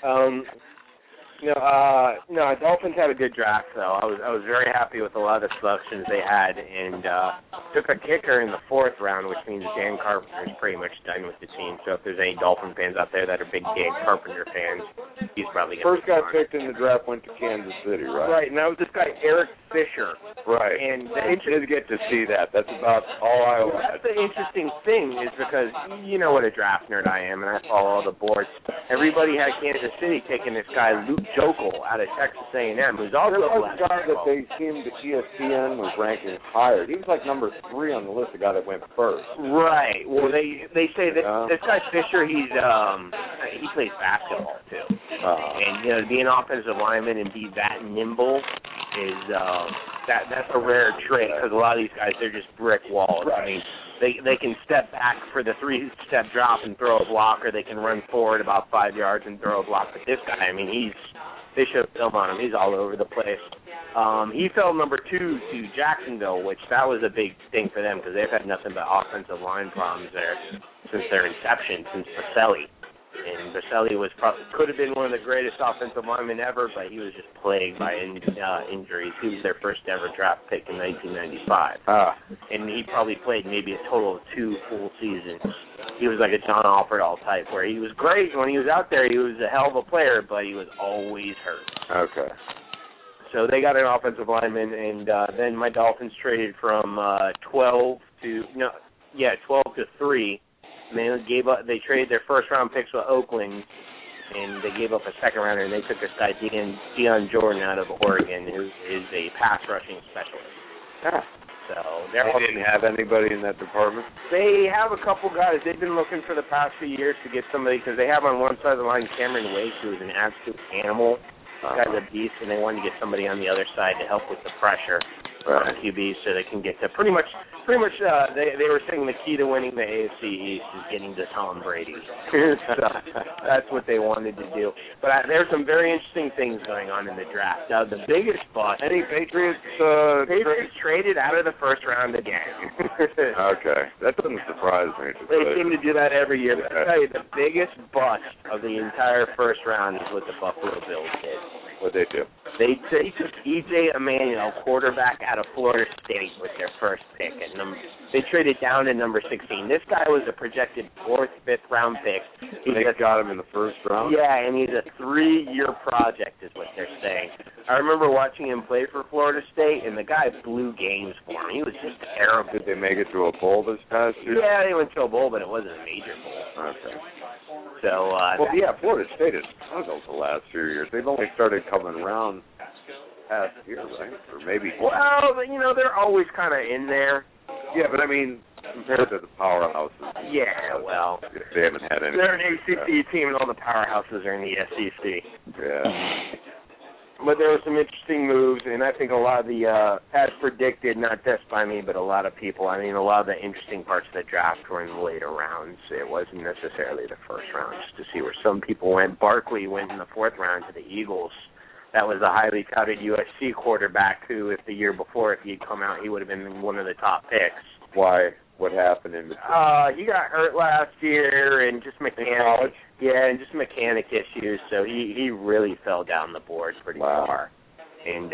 Dolphins had a good draft though. I was very happy with a lot of the selections they had, and took a kicker in the 4th round, which means Dan Carpenter is pretty much done with the team. So if there's any Dolphin fans out there that are big Dan Carpenter fans, he's probably going to first guy picked in the draft went to Kansas City, right? Right, and that was this guy Eric Fisher. Right. And I did get to see that. That's about all I Well, that's the interesting thing is because you know what a draft nerd I am, and I follow all the boards. Everybody had Kansas City taking this guy Luke Jokel out of Texas A&M, who's also there was a guy that they seemed ESPN was ranking higher. He was like number 3 on the list. The guy that went first. Right. Well, they say that this guy Fisher, he plays basketball too, and to be an offensive lineman and be that nimble is that's a rare trait because a lot of these guys they're just brick walls. Right. I mean, they can step back for the 3-step drop and throw a block, or they can run forward about 5 yards and throw a block. But this guy, I mean, they show film on him. He's all over the place. He fell number 2 to Jacksonville, which that was a big thing for them because they've had nothing but offensive line problems there since their inception, since Baselli. And Baselli could have been one of the greatest offensive linemen ever, but he was just plagued by injuries. He was their first ever draft pick in 1995. And he probably played maybe a total of 2 full seasons. He was like a John Offerdahl type, where he was great. When he was out there, he was a hell of a player, but he was always hurt. Okay. So they got an offensive lineman, and then my Dolphins traded from 12 to 3. And they traded their first-round picks with Oakland, and they gave up a second-rounder, and they took this guy, Deion Jordan, out of Oregon, who is a pass-rushing specialist. So they didn't have anybody in that department? They have a couple guys. They've been looking for the past few years to get somebody, because they have on one side of the line Cameron Wake, who is an absolute animal. This guy's a beast, and they wanted to get somebody on the other side to help with the pressure on QB, so they can get to pretty much. They were saying the key to winning the AFC East is getting to Tom Brady. So that's what they wanted to do. But there's some very interesting things going on in the draft. The biggest bust. Any Patriots? Patriots traded out of the first round again. Okay, that doesn't surprise me. They seem to do that every year. But I tell you, the biggest bust of the entire first round is what the Buffalo Bills did. What'd they do? They took E.J. Emanuel, quarterback out of Florida State, with their first pick. They traded down to number 16. This guy was a projected 4th, 5th round pick. They got him in the first round? Yeah, and he's a 3-year project is what they're saying. I remember watching him play for Florida State, and the guy blew games for him. He was just terrible. Did they make it to a bowl this past year? Yeah, they went to a bowl, but it wasn't a major bowl. Okay. So, Florida State has struggled the last few years. They've only started coming around past year, right? Or maybe. Well, they're always kind of in there. Yeah, but I mean, compared to the powerhouses. Yeah, well. They haven't had any. They're an ACC team, and all the powerhouses are in the SEC. Yeah. But there were some interesting moves, and I think a lot of the, as predicted, not just by me, but a lot of people, I mean, a lot of the interesting parts of the draft were in the later rounds. It wasn't necessarily the first round, just to see where some people went. Barkley went in the 4th round to the Eagles. That was a highly touted USC quarterback who, if the year before, if he had come out, he would have been one of the top picks. Why? What happened in between? He got hurt last year, and just mechanic. Yeah, and just mechanic issues. So he really fell down the board pretty far. And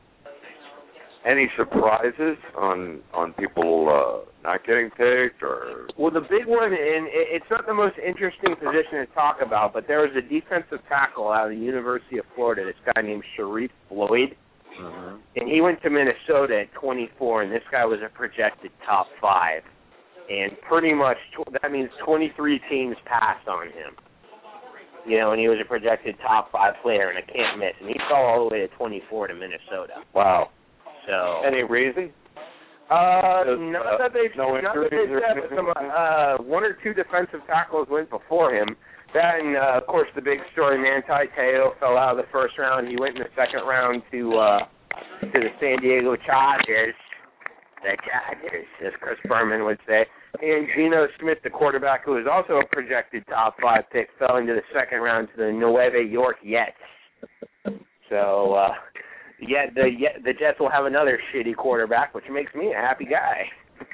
any surprises on people not getting picked, or? Well, the big one, and it's not the most interesting position to talk about, but there was a defensive tackle out of the University of Florida. This guy named Sharif Floyd. Mm-hmm. And he went to Minnesota at 24, and this guy was a projected top 5. And pretty much that means 23 teams passed on him. And he was a projected top 5 player, and I can't miss. And he fell all the way to 24 to Minnesota. Wow. So any reason? Not that they said, but some 1 or 2 defensive tackles went before him. That and, of course, the big story, Manti Te'o fell out of the first round. He went in the second round to the San Diego Chargers. The Chargers, as Chris Berman would say. And Geno Smith, the quarterback, who was also a projected top 5 pick, fell into the second round to the Nueva York Jets. So, the Jets will have another shitty quarterback, which makes me a happy guy.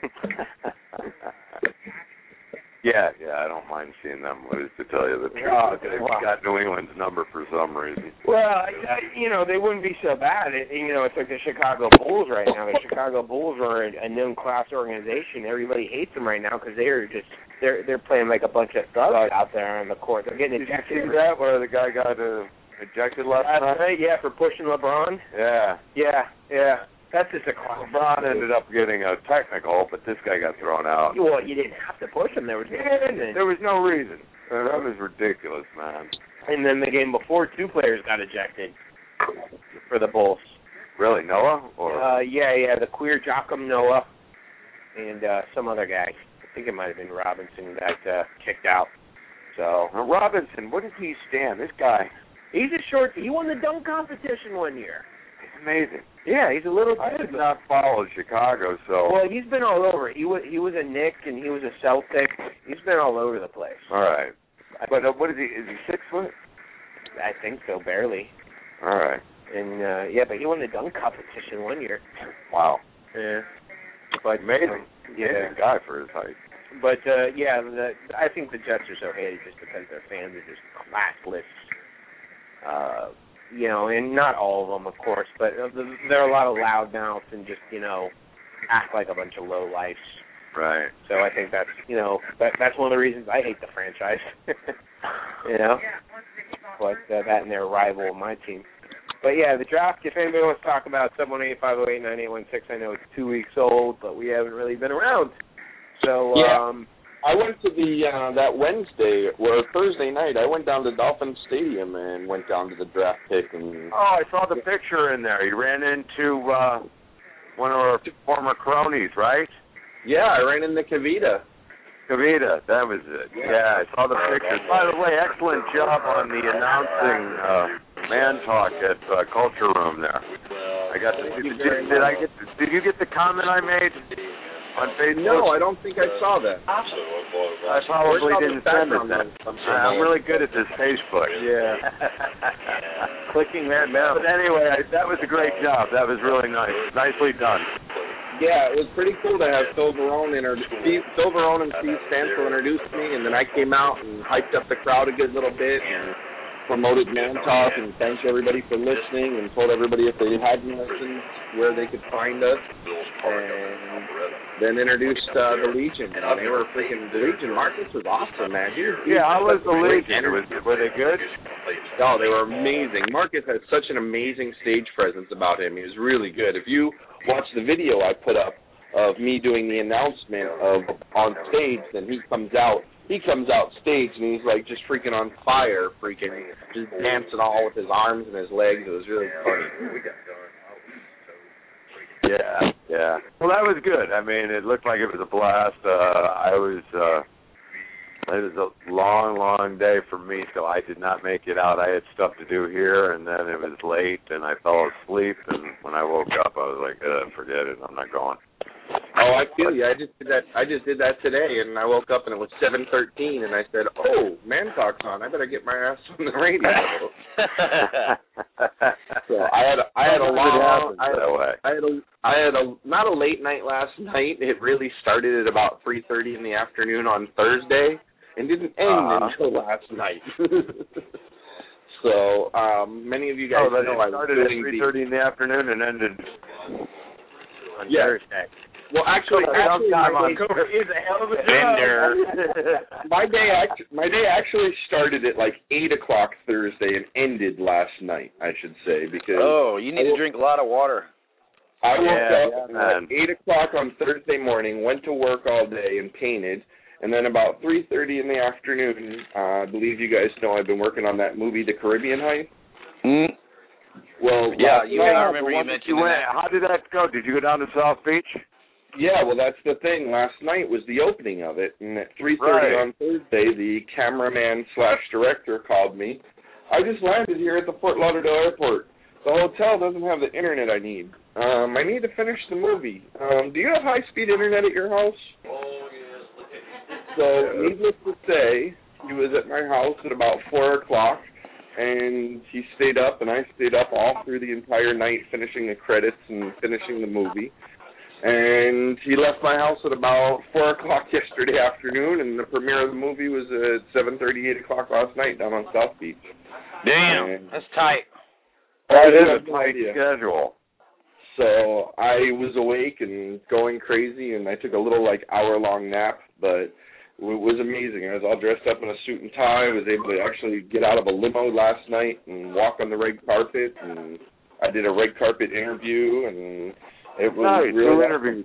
Yeah, I don't mind seeing them lose, to tell you the truth. They've got New England's number for some reason. Well, they wouldn't be so bad. It's like the Chicago Bulls right now. The Chicago Bulls are a known class organization. Everybody hates them right now because they're playing like a bunch of thugs out there on the court. They're getting ejected. Did you see that where the guy got ejected last night? Right, yeah, for pushing LeBron. Yeah. Yeah. That's just a class. LeBron ended up getting a technical, but this guy got thrown out. Well, you didn't have to push him. There was no reason. That was ridiculous, man. And then the game before, 2 players got ejected for the Bulls. Really, Noah? Or yeah, the queer Joachim Noah and some other guy. I think it might have been Robinson that kicked out. So Robinson, what does he stand? This guy. He's a short. He won the dunk competition one year. It's amazing. Yeah, he's a little I kid. did not follow Chicago, so. Well, he's been all over. He was a Knick and he was a Celtic. He's been all over the place. All right. But what is he? Is he 6 foot? I think so, barely. All right. And but he won the dunk competition one year. Wow. Yeah. But amazing. Amazing guy for his height. But I think the Jets are so hated just because their fans are just classless. And not all of them, of course, but there are a lot of loudmouths and just act like a bunch of low lifes. Right. So I think that's that's one of the reasons I hate the franchise. But that and their rival, my team. But yeah, the draft. If anybody wants to talk about 718-508-9816, I know it's 2 weeks old, but we haven't really been around. So I went to the that Wednesday or Thursday night. I went down to Dolphin Stadium and went down to the draft pick. And I saw the picture in there. You ran into one of our former cronies, right? Yeah, I ran into Kavita. Kavita, that was it. Yeah, I saw the pictures. By the way, excellent job on the announcing Man Talk at Culture Room there. I got. Did you get the comment I made on Facebook? No, I don't think I saw that. I probably didn't send it then. I'm really good at this Facebook. Yeah. Clicking that now. But anyway, that was a great job. That was really nice. Nicely done. Yeah, it was pretty cool to have Phil Verone and Steve Stansel introduce me, and then I came out and hyped up the crowd a good little bit and promoted Man Talk and thanked everybody for listening and told everybody if they hadn't listened where they could find us, and then introduced the Legion. And they were the Legion. Marcus was awesome, man. How was the Legion? Were they good? Oh, they were amazing. Marcus had such an amazing stage presence about him. He was really good. If you watch the video I put up of me doing the announcement on stage, then he comes out stage and he's like just freaking on fire, just dancing all with his arms and his legs. It was really funny. Yeah. Well, that was good. I mean, it looked like it was a blast. It was a long day for me, so I did not make it out. I had stuff to do here, and then it was late, and I fell asleep, and when I woke up, I was like, forget it, I'm not going. Oh, I feel you. I just did that today, and I woke up, and it was 7:13, and I said, oh, Man Talk's on. I better get my ass on the radio. So I had not a late night last night. It really started at about 3:30 in the afternoon on Thursday and didn't end until last night. So many of you guys know I started at 3:30 in the afternoon and ended on Thursday. Well, actually, is a hell of a job. My day actually started at like 8:00 Thursday and ended last night, I should say, because. Oh, you need to drink a lot of water. I woke up at 8:00 on Thursday morning, went to work all day and painted, and then about 3:30 in the afternoon, I believe you guys know I've been working on that movie, The Caribbean Heights. Mm. Well, I remember you mentioned that. How did that go? Did you go down to South Beach? Yeah, well, that's the thing. Last night was the opening of it, and at 3:30 on Thursday, the cameraman/director called me. I just landed here at the Fort Lauderdale Airport. The hotel doesn't have the internet I need. I need to finish the movie. Do you have high-speed internet at your house? So, needless to say, he was at my house at about 4:00, and he stayed up, and I stayed up all through the entire night finishing the credits and finishing the movie. And he left my house at about 4:00 yesterday afternoon, and the premiere of the movie was at 7:30, 8:00 last night down on South Beach. Damn, that's tight. That is a tight schedule. So I was awake and going crazy, and I took a little hour-long nap, but it was amazing. I was all dressed up in a suit and tie. I was able to actually get out of a limo last night and walk on the red carpet, and I did a red carpet interview, and It was really Who interviewed?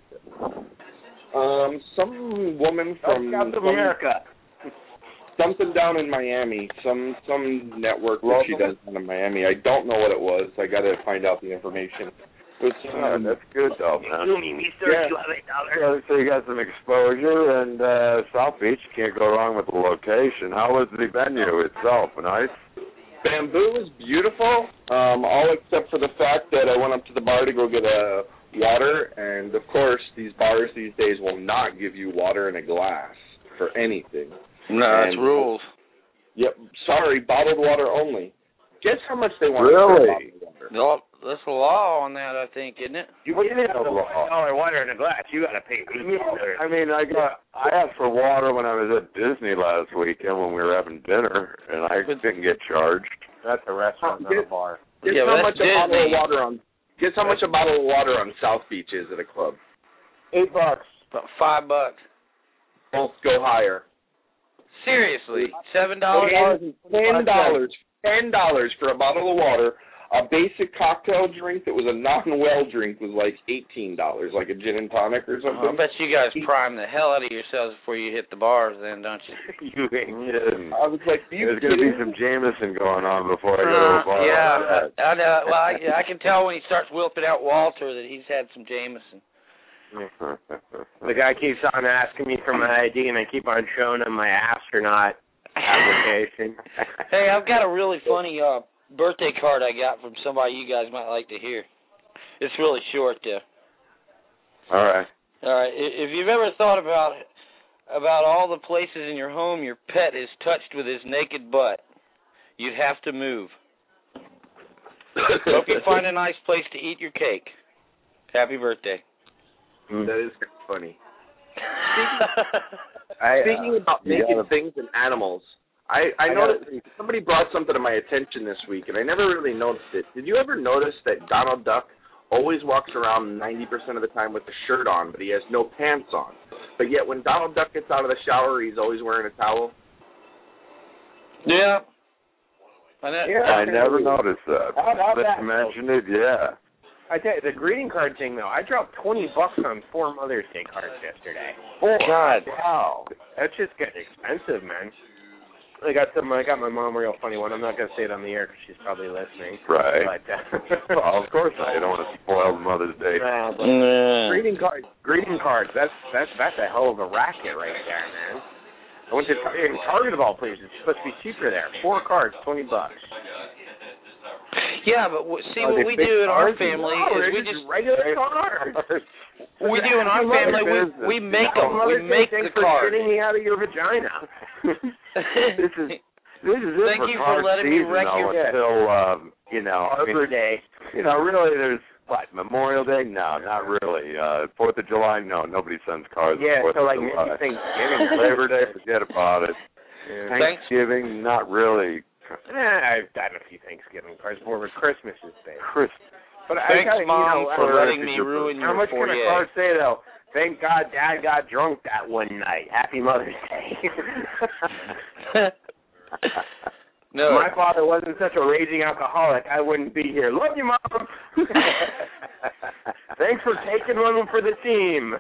some woman from South America. Something down in Miami, some network that she does down in Miami. I don't know what it was. I got to find out the information. That's good though, man. So you got some exposure, and South Beach, you can't go wrong with the location. How was the venue itself? Nice? Bamboo is beautiful, all except for the fact that I went up to the bar to go get a water, and of course these bars these days will not give you water in a glass for anything. No, it's rules. Yep, sorry, bottled water only. Guess how much they want Really? for bottled water? That's a law on that, I think, isn't it? You can't have $1 water in a glass. You got to pay $8. I asked for water when I was at Disney last weekend when we were having dinner, and I didn't get charged. That's a restaurant, not a bar. Guess Yeah, how but much that's a bottle of Disney. water on? Guess how much a bottle of water on South Beach is at a club? $8. About $5. Both go higher. Seriously, $7? $10 for a bottle of water. A basic cocktail drink that was a non-well drink was like $18, like a gin and tonic or something. I bet you guys prime the hell out of yourselves before you hit the bars, then, don't you? I was like, There's going to be some Jameson going on before I go to a bar. Yeah, I know. Well, I can tell when he starts whipping out Walter that he's had some Jameson. The guy keeps on asking me for my ID, and I keep on showing him my astronaut application. Hey, I've got a really funny birthday card I got from somebody you guys might like to hear. It's really short, though. All right. If you've ever thought about all the places in your home your pet is touched with his naked butt, you'd have to move. Hope you find a nice place to eat your cake. Happy birthday. That is funny. Speaking about naked things and animals, I noticed somebody brought something to my attention this week, and I never really noticed it. Did you ever notice that Donald Duck always walks around 90% of the time with a shirt on, but he has no pants on? But yet when Donald Duck gets out of the shower, he's always wearing a towel? Yeah. I never noticed that. How You mentioned it, yeah. I tell you, the greeting card thing, though, I dropped $20 on 4 Mother's Day cards yesterday. Oh, God. Wow. That's just getting expensive, man. I got my mom a real funny one. I'm not going to say it on the air because she's probably listening. Right. But, well, of course not. You don't want to spoil Mother's Day. Greeting cards. That's a hell of a racket right there, man. I went to Target of all places. It's supposed to be cheaper there. 4 cards, $20. Yeah, but see what we do in our family is we just regular cards. We do in our family. We make them. We make the cards. Shitting me out of your vagina. This is it Thank for you card for letting me season, wreck though, your until Arbor Day. Really, there's Memorial Day? No, not really. 4th of July? No, nobody sends cards. Yeah, on 4th so of like July. Thanksgiving, Labor Day, forget about it. Yeah. Thanksgiving, not really. I've gotten a few Thanksgiving cards. More of a Christmas thing. Christmas. But thanks, Mom, for for letting me ruin your How much can a 48. card say, though? Thank God Dad got drunk that one night. Happy Mother's Day. No. My father wasn't such a raging alcoholic, I wouldn't be here. Love you, Mom. Thanks for taking one for the team.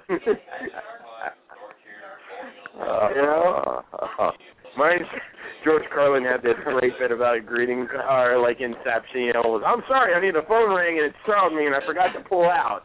Mine's George Carlin had this great bit about a greeting card, like Inception. Was, I'm sorry, I need a phone ring and it startled me and I forgot to pull out.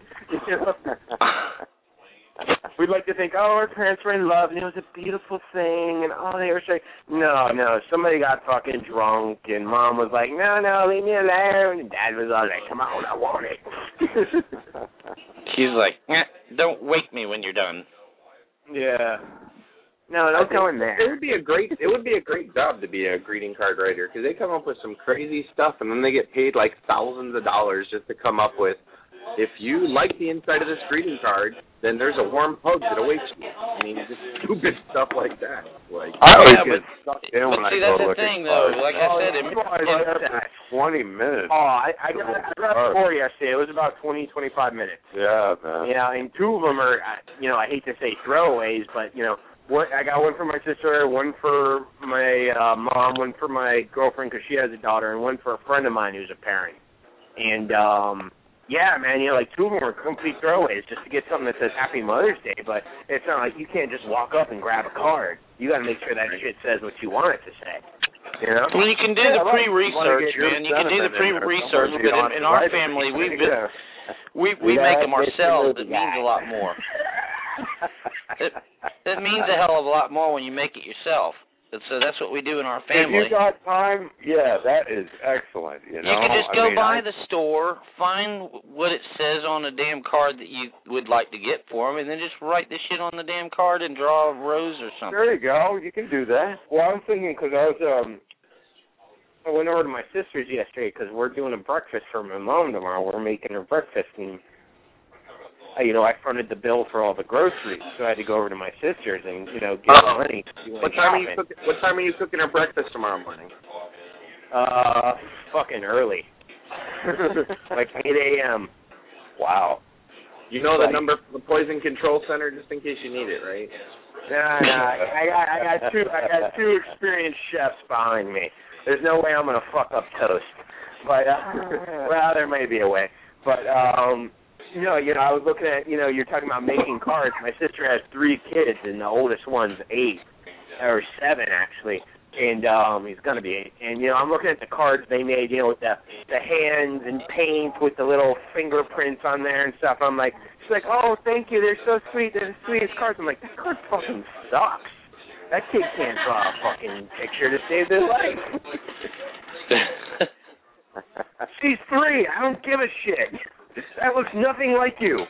We'd like to think, our parents were in love and it was a beautiful thing and they were saying, no, somebody got fucking drunk and Mom was like, no, leave me alone. And Dad was all like, come on, I want it. She's like, don't wake me when you're done. Yeah. No, don't go in there. It would be a great job to be a greeting card writer because they come up with some crazy stuff and then they get paid like thousands of dollars just to come up with. If you like the inside of this greeting card, then there's a warm hug that awaits you. I mean, just stupid stuff like that. Like, I always yeah, get stuck in when I see, go that's the looking thing, for though. cards. Like I said, it for 20 minutes. I got 4 yesterday. It was about 20, 25 minutes. Yeah, man. And 2 of them are, I hate to say throwaways, but, I got one for my sister, one for my mom, one for my girlfriend because she has a daughter, and one for a friend of mine who's a parent. And Yeah, man, you know, like 2 of them were complete throwaways just to get something that says Happy Mother's Day, but it's not like you can't just walk up and grab a card. You got to make sure that shit says what you want it to say. You know? Well, you can do the pre-research, man. You can do the pre-research, but in our family, we make them ourselves. It means a lot more. It means a hell of a lot more when you make it yourself. So that's what we do in our family. If you got time, yeah, that is excellent. You know, you can just go by the store, find what it says on the damn card that you would like to get for them, and then just write this shit on the damn card and draw a rose or something. There you go. You can do that. Well, I was thinking because I went over to my sister's yesterday because we're doing a breakfast for my mom tomorrow. We're making her breakfast, and you know, I fronted the bill for all the groceries, so I had to go over to my sister's and, you know, get money. What time are you cooking her breakfast tomorrow morning? Fucking early. Like 8 a.m. Wow. You know the number for the Poison Control Center, just in case you need it, right? Nah. I got two experienced chefs behind me. There's no way I'm gonna fuck up toast. But well, there may be a way. But you know, I was looking at, you know, you're talking about making cards. My sister has 3 kids, and the oldest one's 8 or 7 actually, and he's gonna be 8. And you know, I'm looking at the cards they made, you know, with the hands and paint with the little fingerprints on there and stuff. I'm like, she's like, oh, thank you, they're so sweet, they're the sweetest cards. I'm like, that card fucking sucks. That kid can't draw a fucking picture to save their life. She's 3. I don't give a shit. That looks nothing like you.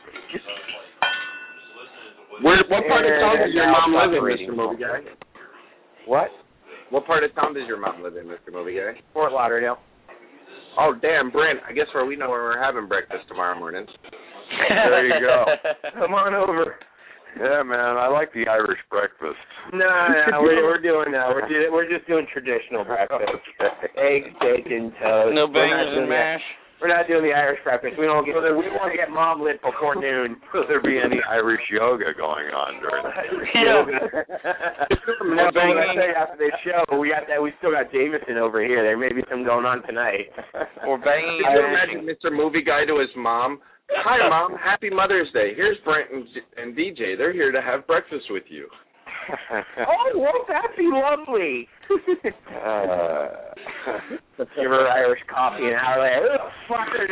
What part of town does your mom live in, Mr. Movie Guy? What? What part of town does your mom live in, Mr. Movie Guy? Fort Lauderdale. Oh, damn, Brent. I guess we know where we're having breakfast tomorrow morning. There you go. Come on over. Yeah, man, I like the Irish breakfast. No, we're doing that. We're just doing traditional breakfast. Eggs, bacon, toast. No bangers and mash. We're not doing the Irish breakfast. We want to get mom lit before noon. Will there be any Irish yoga going on during the yoga? No banging. After the show, we still got Jameson over here. There may be some going on tonight. Or banging. Can you imagine Mr. Movie Guy to his mom? Hi, Mom. Happy Mother's Day. Here's Brent and DJ. They're here to have breakfast with you. Oh, won't that be lovely? Give her Irish coffee an hour later. What the fuck are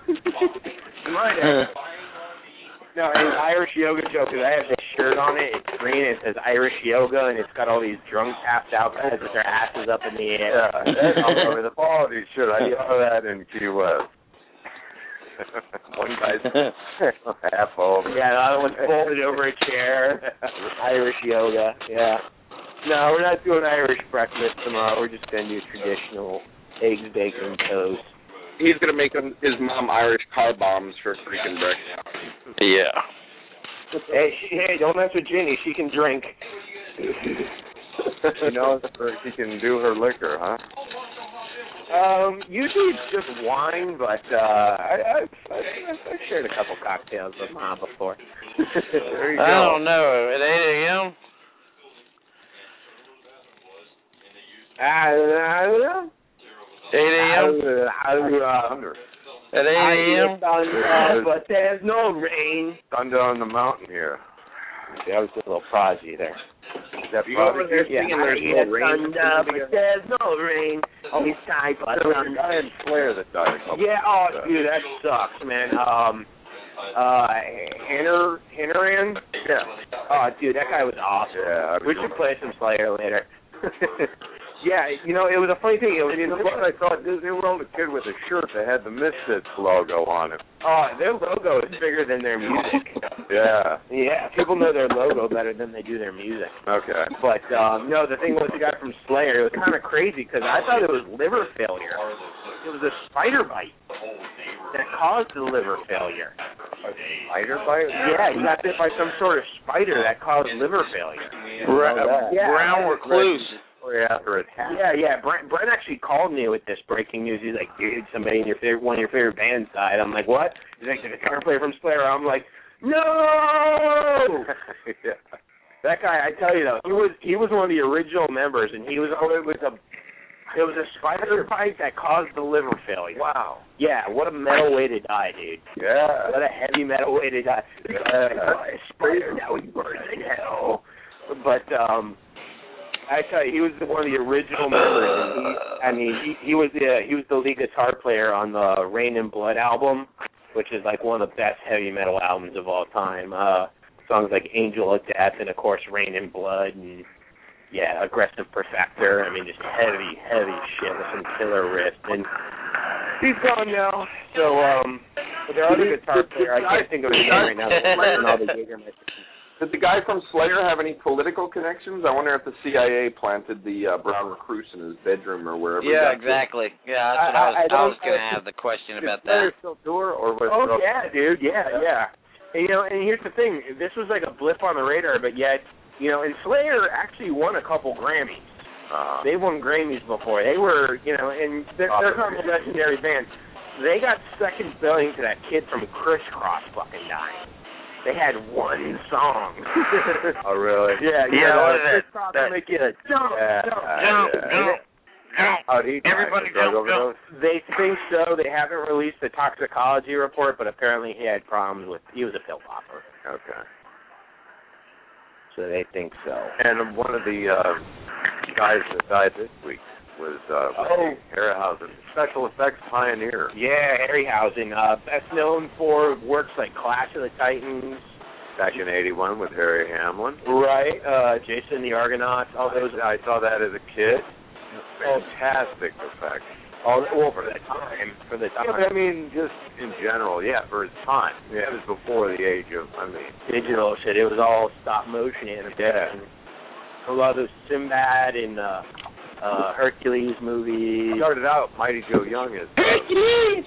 you? No, it's Irish yoga joke because I have this shirt on it. It's green. It says Irish yoga, and it's got all these drunk passed out guys with their asses up in the air. That's all over the quality shirt. I saw that in Key West. One guy's half over. Yeah, the other one's folded over a chair. Irish yoga, yeah. No, we're not doing Irish breakfast tomorrow. We're just going to do traditional eggs, bacon, toast. He's going to make his mom Irish car bombs for freaking breakfast. Yeah. Hey, don't mess with Ginny. She can drink. She knows she can do her liquor, huh? Usually it's just wine, but I've shared a couple cocktails with Mom before. There you go. I don't know. At 8 a.m.? I don't know. 8 a.m.? At 8 a.m.? But there's no rain. Thunder on the mountain here. See, I was a little prodigy there. You over there singing there's no rain? Thunder, but there's no rain. It's time for thunder. I had Slayer that died a couple dude, that sucks, man. Hanneran? Yeah. Oh, dude, that guy was awesome. Yeah, we should play some Slayer later. Yeah, you know, it was a funny thing. I thought Disney World, a kid with a shirt that had the Misfits logo on it. Oh, their logo is bigger than their music. Yeah. Yeah, people know their logo better than they do their music. Okay. But, no, the thing was the guy from Slayer, it was kind of crazy because I thought it was liver failure. It was a spider bite that caused the liver failure. A spider bite? Yeah, he got bit by some sort of spider that caused liver failure. Brown recluse. After it happened. Yeah. Brent actually called me with this breaking news. He's like, dude, somebody in one of your favorite bands died. I'm like, what? He's like, the guitar player from Slayer. I'm like, no! Yeah. That guy, I tell you though, he was one of the original members, and he was always It was a spider bite that caused the liver failure. Wow. Yeah, what a metal way to die, dude. Yeah. What a heavy metal way to die. A spider that was burns in hell. But I tell you, he was one of the original members. And he was the lead guitar player on the Rain and Blood album, which is like one of the best heavy metal albums of all time. Songs like Angel of Death and, of course, Rain and Blood and, yeah, Aggressive Perfector. I mean, just heavy shit with some killer riffs. And he's gone now. So, but there are other guitar players. I can't think of his name right now. Did the guy from Slayer have any political connections? I wonder if the CIA planted the brown recluse in his bedroom or wherever. Yeah, exactly. Yeah, that's what I was going to have the question about that. Still tour or was yeah, dude. Yeah. And, and here's the thing. This was like a blip on the radar, but yet, and Slayer actually won a couple Grammys. They won Grammys before. They were, and they're kind of a legendary band. They got second billing to that kid from Crisscross fucking dying. They had one song. Oh, really? Yeah. Crisscross will make you jump. How'd he die? Everybody jump. They think so. They haven't released the toxicology report, but apparently he had problems he was a pill popper. Okay. So they think so. And one of the guys that died this week was Harryhausen, special effects pioneer. Yeah, Harryhausen, best known for works like Clash of the Titans. Back in '81 with Harry Hamlin. Right, Jason the Argonauts, all those. I saw that as a kid. Fantastic effects. For the time. Yeah, but I mean, just in general, for his time. Yeah. It was before the age of, digital shit. It was all stop motion animation. A lot of those Sinbad and Hercules movies. Started out Mighty Joe Young as Hercules.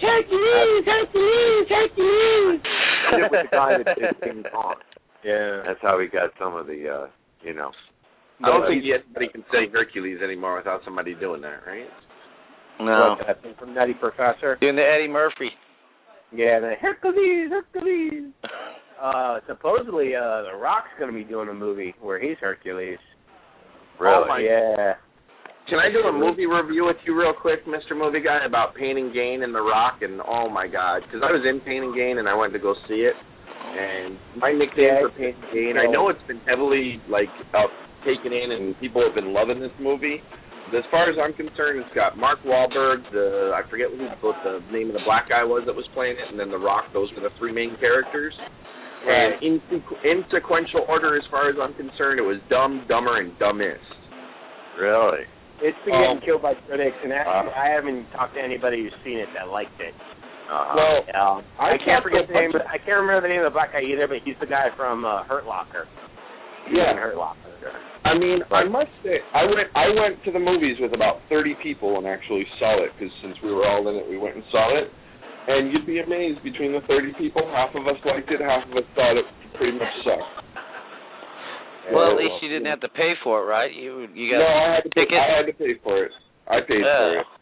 with the guy that did King Kong. Yeah. That's how he got some of the, I don't think anybody can say Hercules anymore without somebody doing that, right? No. What's that thing from Nutty Professor? Doing the Eddie Murphy. Yeah, the Hercules. Supposedly, The Rock's going to be doing a movie where he's Hercules. Really? Oh, yeah. Can I do a movie review with you real quick, Mr. Movie Guy, about Pain and Gain and The Rock? And oh my God, because I was in Pain and Gain and I went to go see it. And my nickname for Pain and Gain, I know it's been heavily taken in and people have been loving this movie. But as far as I'm concerned, it's got Mark Wahlberg, I forget what the name of the black guy was that was playing it, and then The Rock. Those were the three main characters. Right. And in sequential order, as far as I'm concerned, it was Dumb, Dumber, and Dumbest. Really? It's been getting killed by critics, and actually, I haven't talked to anybody who's seen it that liked it. I can't forget the name. I can't remember the name of the black guy either, but he's the guy from Hurt Locker. Hurt Locker. I mean, I must say, I went to the movies with about 30 people and actually saw it, because since we were all in it, we went and saw it. And you'd be amazed, between the 30 people, half of us liked it, half of us thought it pretty much sucked. Well, at least you didn't have to pay for it, right? You got I had to ticket? I had to pay for it. I paid for it.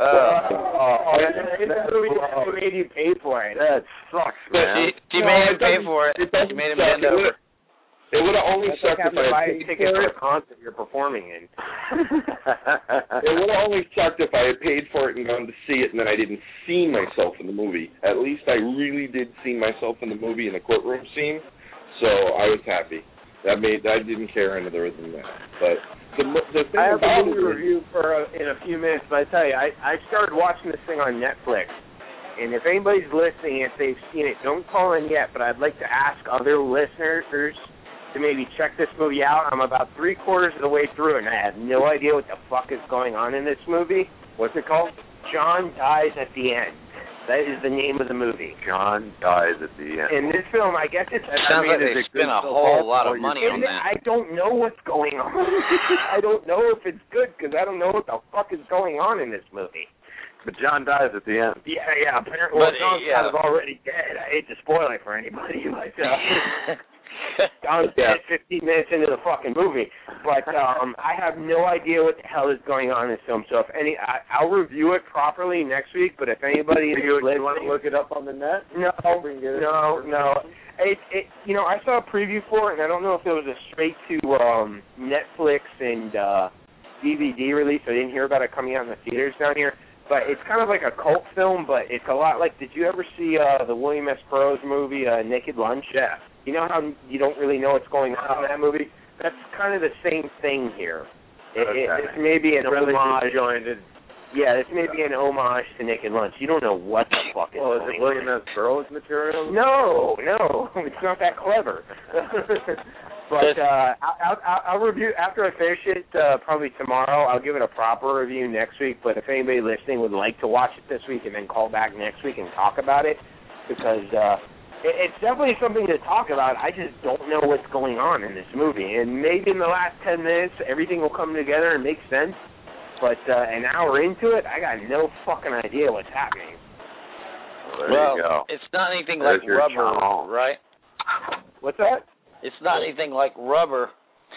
Who made you pay for it? That sucks, man. She made him pay for it. She made him bend over. It would have only sucked if I had paid ticket for for it. a concert you're performing in. It would have only sucked if I had paid for it and gone to see it and then I didn't see myself in the movie. At least I really did see myself in the movie in the courtroom scene, so I was happy. I didn't care any other than that. But the thing I have about a movie review in a few minutes, but I tell you, I started watching this thing on Netflix. And if anybody's listening, if they've seen it, don't call in yet, but I'd like to ask other listeners to maybe check this movie out. I'm about 3/4 of the way through, and I have no idea what the fuck is going on in this movie. What's it called? John Dies at the End. That is the name of the movie. John Dies at the End. In this film, I guess it's... Sounds like they spent a whole lot of money on that. I don't know what's going on. I don't know if it's good, because I don't know what the fuck is going on in this movie. But John dies at the end. Yeah. Apparently, John's kind of already dead. I hate to spoil it for anybody, but... John's dead 15 minutes into the fucking movie, but I have no idea what the hell is going on in this film. So I'll review it properly next week. But if anybody you want to look it up on the net? No. I saw a preview for it, and I don't know if it was a straight to Netflix and DVD release. I didn't hear about it coming out in the theaters down here. But it's kind of like a cult film, but it's a lot like, did you ever see the William S. Burroughs movie, Naked Lunch? Yeah. You know how you don't really know what's going on in that movie? That's kind of the same thing here. It's maybe an homage. Yeah, this may be an homage to Naked Lunch. You don't know what the fuck is going on. Is it William S. Burroughs material? No, it's not that clever. But I'll review after I finish it. Probably tomorrow. I'll give it a proper review next week. But if anybody listening would like to watch it this week and then call back next week and talk about it, because it's definitely something to talk about. I just don't know what's going on in this movie, and maybe in the last 10 minutes everything will come together and make sense. But an hour into it, I got no fucking idea what's happening. Well, you go. It's not anything like Rubber, right? What's that? It's not anything like Rubber.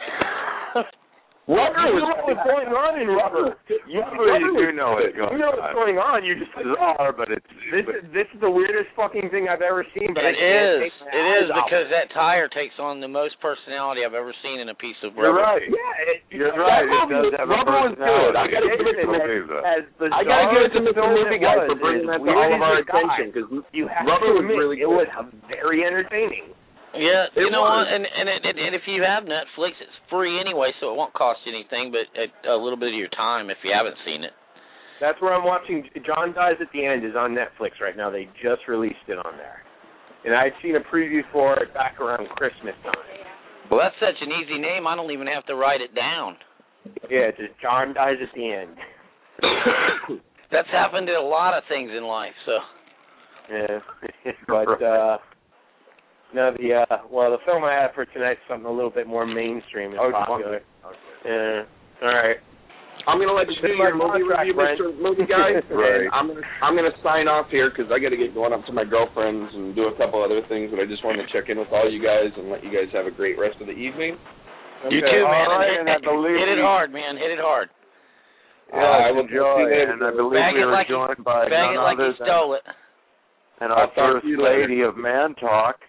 Rubber is what's going on in Rubber. You do know what's going on. You know what's going on. You just bizarre, but it's this is the weirdest fucking thing I've ever seen. But it is because that tire takes on the most personality I've ever seen in a piece of rubber. You're right. Yeah, you're right. It does have a personality. I got to give it to Mr. Movie Guy for bringing that to all of our attention, because Rubber was really good. It was very entertaining. Yeah, you know what? And if you have Netflix, it's free anyway, so it won't cost you anything but a little bit of your time if you haven't seen it. That's where I'm watching. John Dies at the End is on Netflix right now. They just released it on there. And I'd seen a preview for it back around Christmas time. Well, that's such an easy name, I don't even have to write it down. Yeah, it's just John Dies at the End. That's happened to a lot of things in life, so. Yeah, but, no, the film I have for tonight is something a little bit more mainstream and popular. Okay. Yeah, all right. I'm gonna let you do your movie review, Mr. Movie Guy. Right. And I'm gonna sign off here because I got to get going up to my girlfriend's and do a couple other things. But I just wanted to check in with all you guys and let you guys have a great rest of the evening. You too, man. Right, hit it hard, man. Hit it hard. Yeah, I will enjoy it. And I believe we were joined by none other than and our first lady of Man Talk,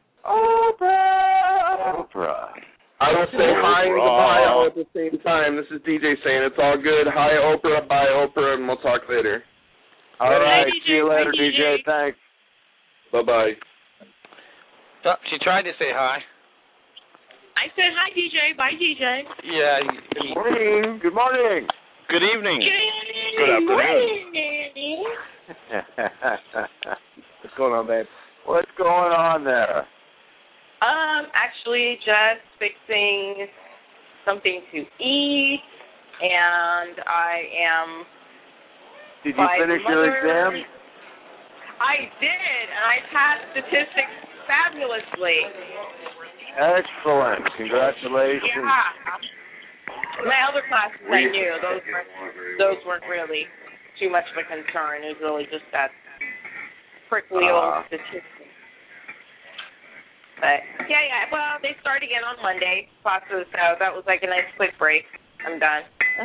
Oprah. I will say hi and goodbye all at the same time. This is DJ saying it's all good. Hi, Oprah. Bye, Oprah, and we'll talk later. All right. See you later, DJ. Thanks. Bye-bye. Oh, she tried to say hi. I said hi, DJ. Bye, DJ. Yeah. Good morning. Good morning. Good evening. Good afternoon. What's going on, babe? What's going on there? Actually just fixing something to eat, and I am. Did you finish your exam? I did, and I passed statistics fabulously. Excellent. Congratulations. Yeah. My other classes I knew, those weren't really too much of a concern. It was really just that prickly old statistics. But, yeah, well, they start again on Monday, classes, so that was like a nice quick break. I'm done.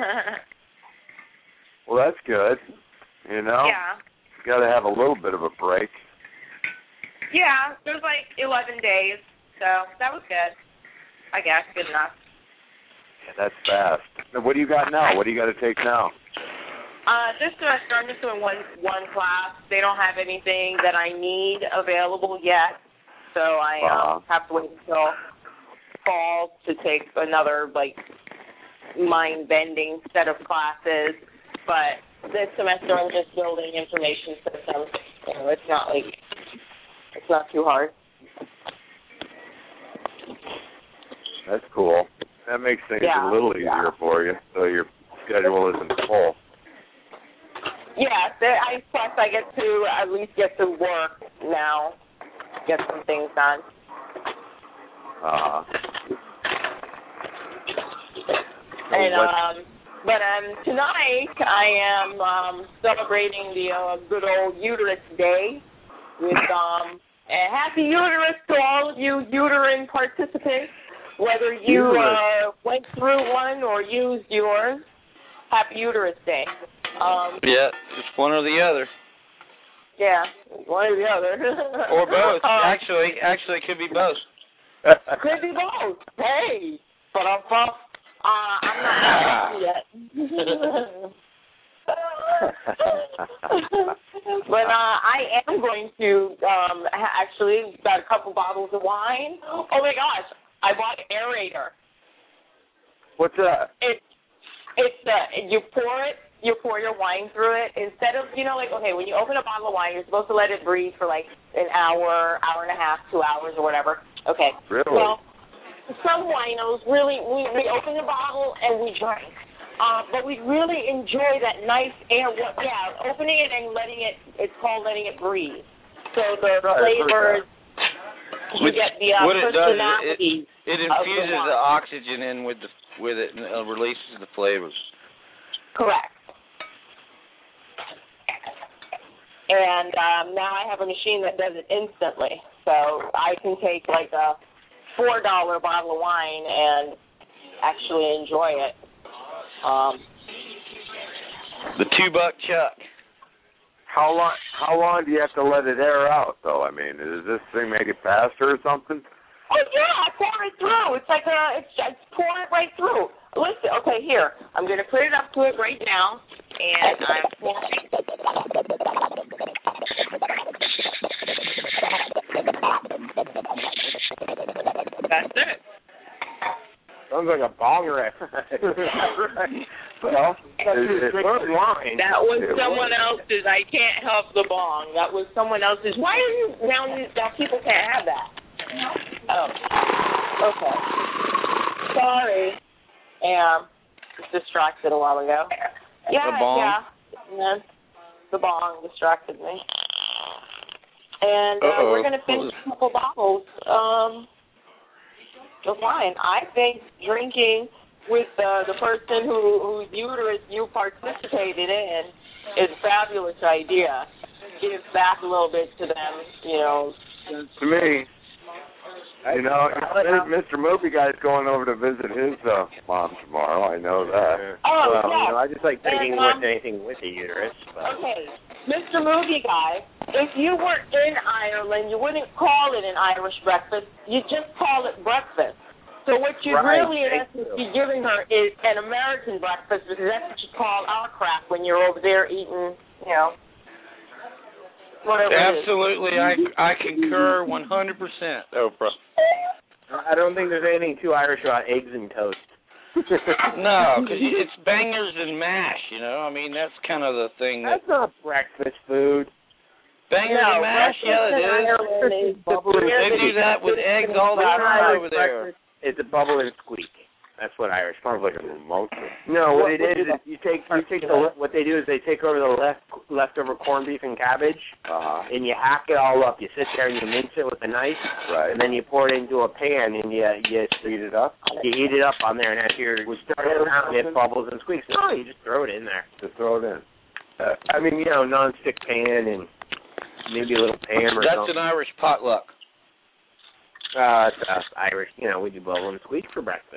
Well, that's good. You know? Yeah. You got to have a little bit of a break. Yeah, it was like 11 days, so that was good. I guess, good enough. Yeah, that's fast. Now, what do you got now? What do you got to take now? This semester, I'm just doing one class. They don't have anything that I need available yet. So I have to wait until fall to take another, mind-bending set of classes. But this semester I'm just building information systems. So it's not too hard. That's cool. That makes things a little easier for you, so your schedule isn't full. Yeah, plus I get to at least get to work now. Get some things done. But tonight I am celebrating the good old Uterus Day with a happy uterus to all of you uterine participants, whether you went through one or used yours. Happy Uterus Day. Yeah, it's one or the other. Yeah, one or the other. Or both. Actually, it could be both. Could be both. Hey, but I'm not happy yet. But I am going to actually got a couple bottles of wine. Oh my gosh, I bought an aerator. What's that? It's you pour your wine through it instead of when you open a bottle of wine, you're supposed to let it breathe for like an hour, hour and a half, 2 hours or whatever. Okay. Really? Well, some winos really we open the bottle and we drink. But we really enjoy that nice air. Opening it and it's called letting it breathe. So the flavors, you get the personality. It infuses the oxygen in with it and releases the flavors. Correct. And now I have a machine that does it instantly. So I can take like a $4 bottle of wine and actually enjoy it. The $2 chuck. How long do you have to let it air out, though? I mean, does this thing make it faster or something? Oh yeah, pour it through. It's like it's pour it right through. Listen, okay, here I'm gonna put it up to it right now, and I'm pouring. That's it. Sounds like a bong rip. Well, that's wine. That was someone else's. I can't help the bong. That was someone else's. Why are you now people can't have that? Oh. Okay. Sorry. Yeah. Was distracted a while ago. Yeah. The bong? Yeah. The bong distracted me. And we're going to finish a couple bottles of wine. I think drinking with the person whose uterus you participated in is a fabulous idea. Give back a little bit to them, To me, Mr. Movie Guy's going over to visit his mom tomorrow. I know that. Oh, yeah. I just like taking anything with the uterus. But. Okay, Mr. Movie Guy, if you were in Ireland, you wouldn't call it an Irish breakfast. You just call it breakfast. So what you really, in essence, be giving her is an American breakfast, because that's what you call our crap when you're over there eating, whatever. Absolutely, I concur 100%, Oprah. I don't think there's anything too Irish about eggs and toast. No, because it's bangers and mash, I mean, that's kind of the thing. That's not breakfast food. Bangers and mash, yeah, it is. They do that with eggs all the time over there. It's a bubble and squeak. That's what Irish sounds like a remote. No, what it is you take what they do is they take over the leftover corned beef and cabbage, and you hack it all up. You sit there and you mince it with a knife, right? And then you pour it into a pan and you heat it up. You heat it up on there, and as you're around, it bubbles and squeaks. No, you just throw it in there. Just throw it in. I mean, non-stick pan and maybe a little pan or something. That's an Irish potluck. It's us Irish. We do bubble and squeak for breakfast.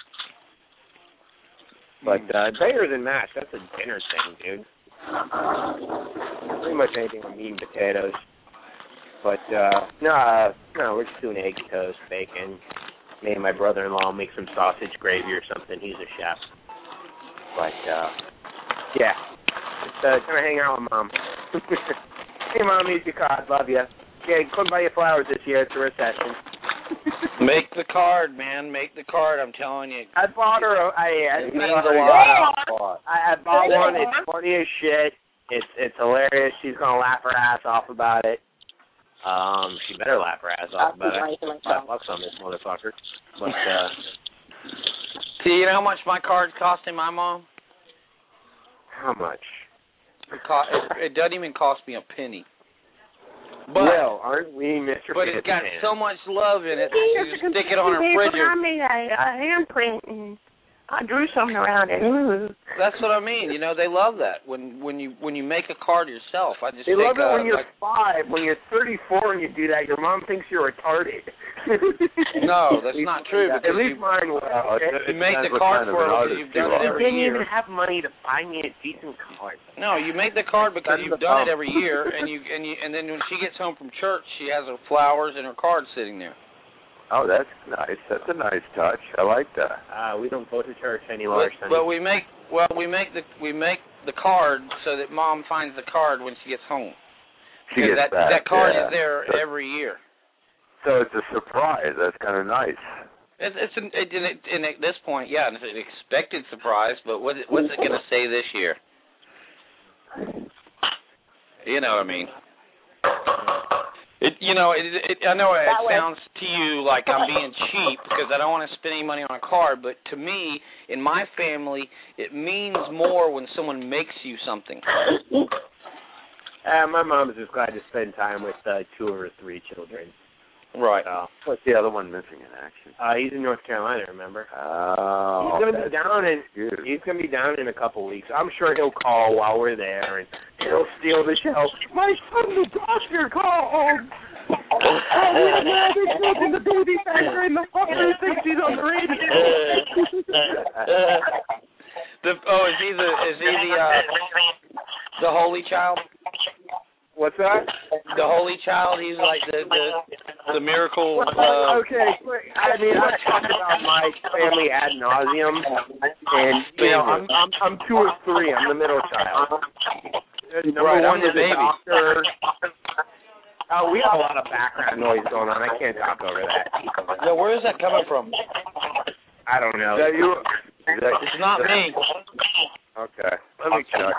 But bangers and mash, that's a dinner thing, dude. Pretty much anything with meat and potatoes. But, no, we're just doing egg toast, bacon. Me and my brother-in-law make some sausage gravy or something. He's a chef. But, yeah. Just kind of hang out with Mom. Hey, Mom, eat your card. Love you. Yeah, couldn't buy you flowers this year. It's a recession. Make the card, man. Make the card. I'm telling you. I bought her. I bought one. It's funny as shit. It's hilarious. She's gonna laugh her ass off about it. She better laugh her ass off about it. $5 on this motherfucker. But see, you know how much my card's costing my mom? How much? It doesn't even cost me a penny. But, well, aren't we, Mr. But it's got so much love in it. You just stick it on her fridge. I made a handprint and I drew something around it. Ooh. That's what I mean. They love that when you make a card yourself. They love it when you're 5. When you're 34 and you do that, your mom thinks you're retarded. No, that's not true. At least mine will. You make the card for her because you've done it every year. You didn't even have money to buy me a decent card. No, you make the card because you've done it every year, and then when she gets home from church, she has her flowers and her card sitting there. Oh, that's nice. That's a nice touch. I like that. We don't go to church anymore. But we make the card so that Mom finds the card when she gets home. She gets that card yeah. is there every year. So it's a surprise. That's kind of nice. It's at this point, yeah, it's an expected surprise. But what's it going to say this year? You know what I mean? I know it sounds to you like I'm being cheap because I don't want to spend any money on a card, but to me, in my family, it means more when someone makes you something. My mom's just glad to spend time with 2 of her 3 children. Right. What's the other one missing in action? He's in North Carolina, remember? Oh. He's gonna be down in a couple weeks. I'm sure he'll call while we're there, and he'll steal the show. My son, the doctor, called. We're in the baby factory, and the fucker thinks he's on the radio. Is he the holy child? What's that? The holy child. He's like the miracle. Okay, I mean, I've talked about my family ad nauseum, and I'm 2 of 3. I'm the middle child. Number 1 is a doctor. We got a lot of background noise going on. I can't talk over that. Yeah, where is that coming from? I don't know. It's not me. Okay. Let me check.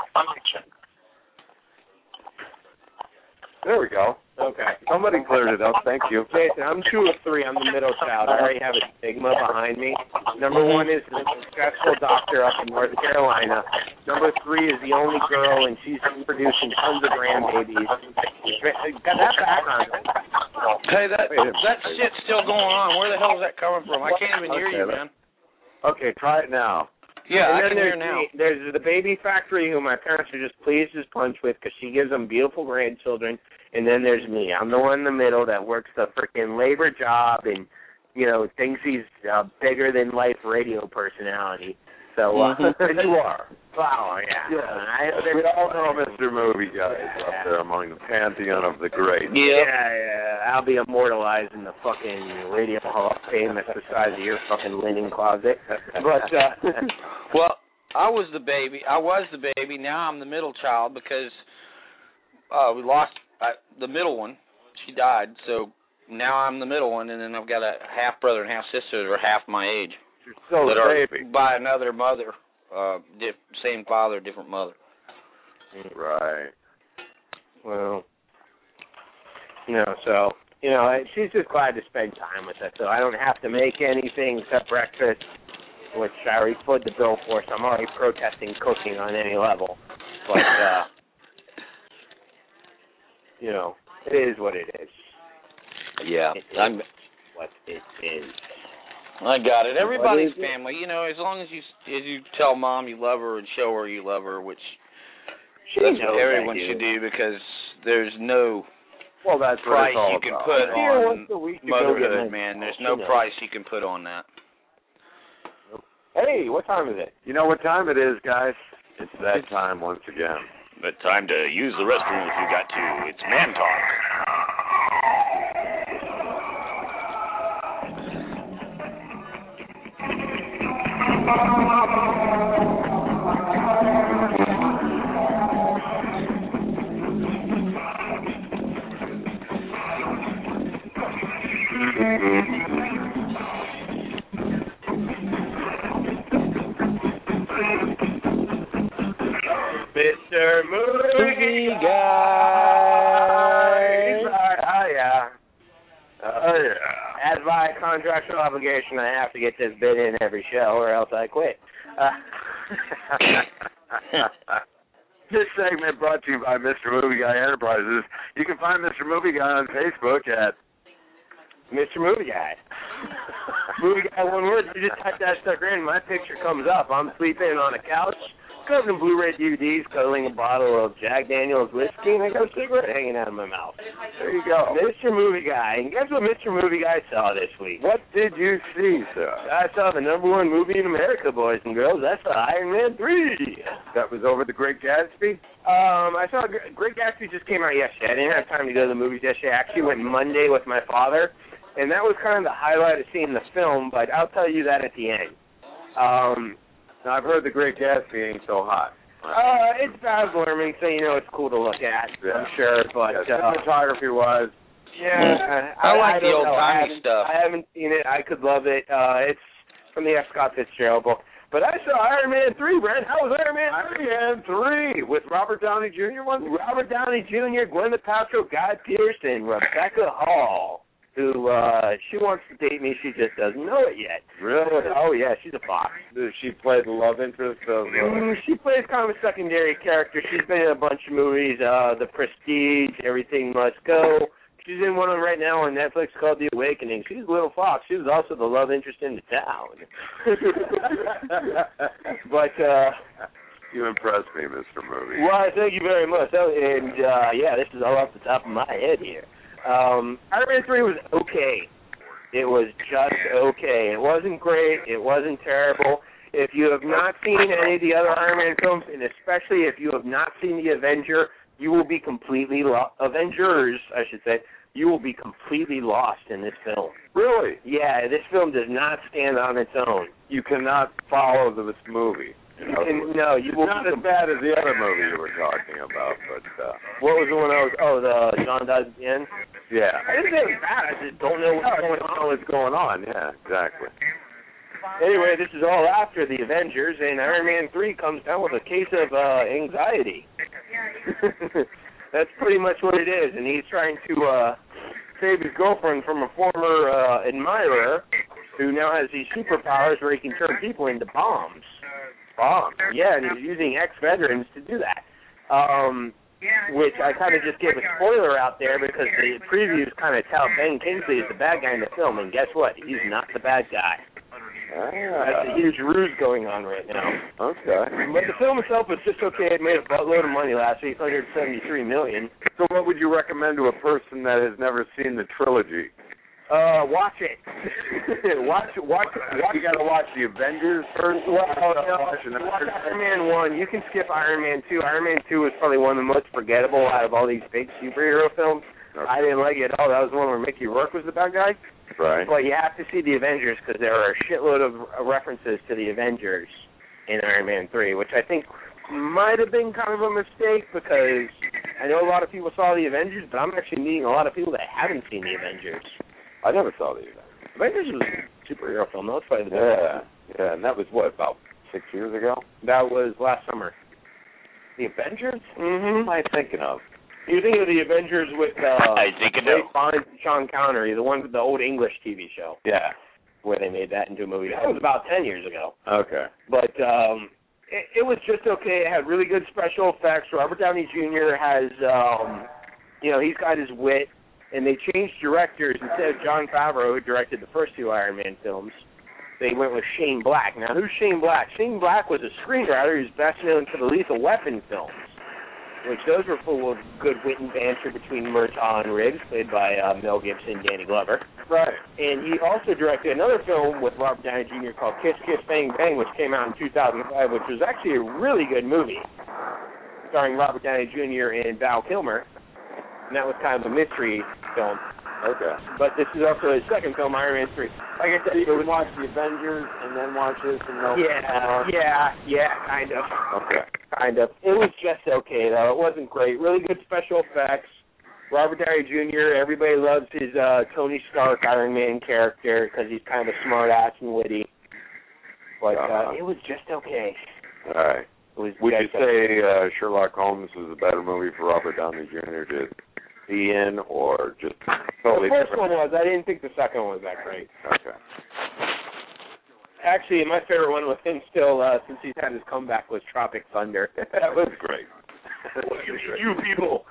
There we go. Okay. Somebody cleared it up. Thank you. Jason, I'm 2 of 3. I'm the middle child. I already have a stigma behind me. Number 1 is the successful doctor up in North Carolina. Number 3 is the only girl, and she's producing tons of grandbabies. Got that background. Hey, that shit's still going on. Where the hell is that coming from? I can't even hear you, man. Okay, try it now. Yeah, I can hear now. There's the baby factory who my parents are just pleased as punch with because she gives them beautiful grandchildren. And then there's me. I'm the one in the middle that works the freaking labor job and, thinks he's a bigger-than-life radio personality. So, and you are. Wow, yeah. We all know Mr. Movie Guy is up there among the pantheon of the great. Yeah. I'll be immortalized in the fucking Radio Hall of Fame that's the size of your fucking linen closet. But, well, I was the baby. Now I'm the middle child because we lost the middle one. She died, so now I'm the middle one, and then I've got a half brother and half sister that are half my age. So that baby. Are by another mother, same father, different mother. Right. Well, she's just glad to spend time with us, so I don't have to make anything except breakfast, which I already put the bill for, so I'm already protesting cooking on any level. But, it is what it is. Yeah, I'm what it is. I got it. Everybody's family, as long as you tell Mom you love her and show her you love her, which that's what everyone should do because there's no price you can put on motherhood, man. There's no price you can put on that. Hey, what time is it? You know what time it is, guys? It's that time once again. But time to use the restroom if you got to. It's Man Talk. Mr. Movie Guy. Oh, yeah. As by contractual obligation, I have to get this bit in every show, or else I quit. This segment brought to you by Mr. Movie Guy Enterprises. You can find Mr. Movie Guy on Facebook at Mr. Movie Guy. Movie Guy, one word. You just type that sucker in, my picture comes up. I'm sleeping on a couch, covered in Blu-ray DVDs, cuddling a bottle of Jack Daniels whiskey, and I got a cigarette hanging out of my mouth. There you go. Mr. Movie Guy. And guess what Mr. Movie Guy saw this week? What did you see, sir? I saw the #1 movie in America, boys and girls. That's the Iron Man 3. That was over The Great Gatsby? I saw Great Gatsby just came out yesterday. I didn't have time to go to the movies yesterday. I actually went Monday with my father, and that was kind of the highlight of seeing the film, but I'll tell you that at the end. Now, I've heard The Great Gatsby ain't so hot. It's Baz Luhrmann, so you know it's cool to look at, I'm sure, but... cinematography-wise... Yeah, I like the don't know. old-timey stuff. I haven't seen it. I could love it. It's from the F. Scott Fitzgerald book. But I saw Iron Man 3, Brent. How was Iron Man 3? Iron Man 3 with Robert Downey Jr. Robert Downey Jr., Gwyneth Paltrow, Guy Pearce, and Rebecca Hall, who she wants to date me. She just doesn't know it yet. Really? Oh, yeah, she's a fox. Does she play the love interest of... She plays kind of a secondary character. She's been in a bunch of movies, The Prestige, Everything Must Go. She's in one of them right now on Netflix called The Awakening. She's a little fox. She was also the love interest in The Town. But, you impressed me, Mr. Movie. Well, thank you very much. And, yeah, this is all off the top of my head here. Iron Man 3 was okay. It was just okay. It wasn't great. It wasn't terrible. If you have not seen any of the other Iron Man films, and especially if you have not seen The Avenger, you will be completely Avengers, I should say. You will be completely lost in this film. Really? Yeah, this film does not stand on its own. You cannot follow this movie. No, you will not as bad as the other movie you were talking about, but what was the one that was? Oh, the John dies at the end. Yeah, I didn't say it was bad. I just don't know what's going on. Yeah, exactly. Anyway, this is all after the Avengers, and Iron Man 3 comes down with a case of anxiety. That's pretty much what it is, and he's trying to save his girlfriend from a former admirer who now has these superpowers where he can turn people into bombs. Bombs? Yeah, and he's using ex-veterans to do that. Which I kind of just gave a spoiler out there because the previews kind of tout Ben Kingsley is the bad guy in the film, and guess what? He's not the bad guy. That's a huge ruse going on right now. Okay. But the film itself was just okay. It made a buttload of money last week, $173 million. So what would you recommend to a person that has never seen the trilogy? Watch it. watch. You got to watch the Avengers first. Watch Iron Man 1. You can skip Iron Man 2. Iron Man 2 was probably one of the most forgettable out of all these big superhero films. Okay. I didn't like it at all. That was the one where Mickey Rourke was the bad guy. Right. But you have to see the Avengers because there are a shitload of references to the Avengers in Iron Man 3, which I think might have been kind of a mistake because I know a lot of people saw the Avengers, but I'm actually meeting a lot of people that haven't seen the Avengers. I never saw the Avengers. Avengers was a superhero film. That was probably the best. Yeah, and that was, what, about 6 years ago? That was last summer. The Avengers? Mm-hmm. What am I thinking of? You think of the Avengers with Ray Fiennes and Sean Connery, the one with the old English TV show. Yeah. Where they made that into a movie. That was about 10 years ago. Okay. But it was just okay. It had really good special effects. Robert Downey Jr. has, he's got his wit. And they changed directors. Instead of Jon Favreau, who directed the first two Iron Man films, they went with Shane Black. Now, who's Shane Black? Shane Black was a screenwriter who's best known for the Lethal Weapon films, which those were full of good wit and banter between Murtaugh and Riggs, played by Mel Gibson and Danny Glover. Right. And he also directed another film with Robert Downey Jr. called Kiss Kiss Bang Bang, which came out in 2005, which was actually a really good movie, starring Robert Downey Jr. and Val Kilmer. And that was kind of a mystery film. Okay. But this is also his second film, Iron Man 3. Like I said, you would watch the Avengers and then watch this and know. Yeah, kind of. Okay. Kind of. It was just okay, though. It wasn't great. Really good special effects. Robert Downey Jr., everybody loves his Tony Stark Iron Man character because he's kind of a smart-ass and witty. But it was just okay. All right. Would you say Sherlock Holmes was a better movie for Robert Downey Jr. to be in, or just totally the first different? one was. I didn't think the second one was that great. Okay. Actually, my favorite one with him still, since he's had his comeback, was Tropic Thunder. That was great. you people.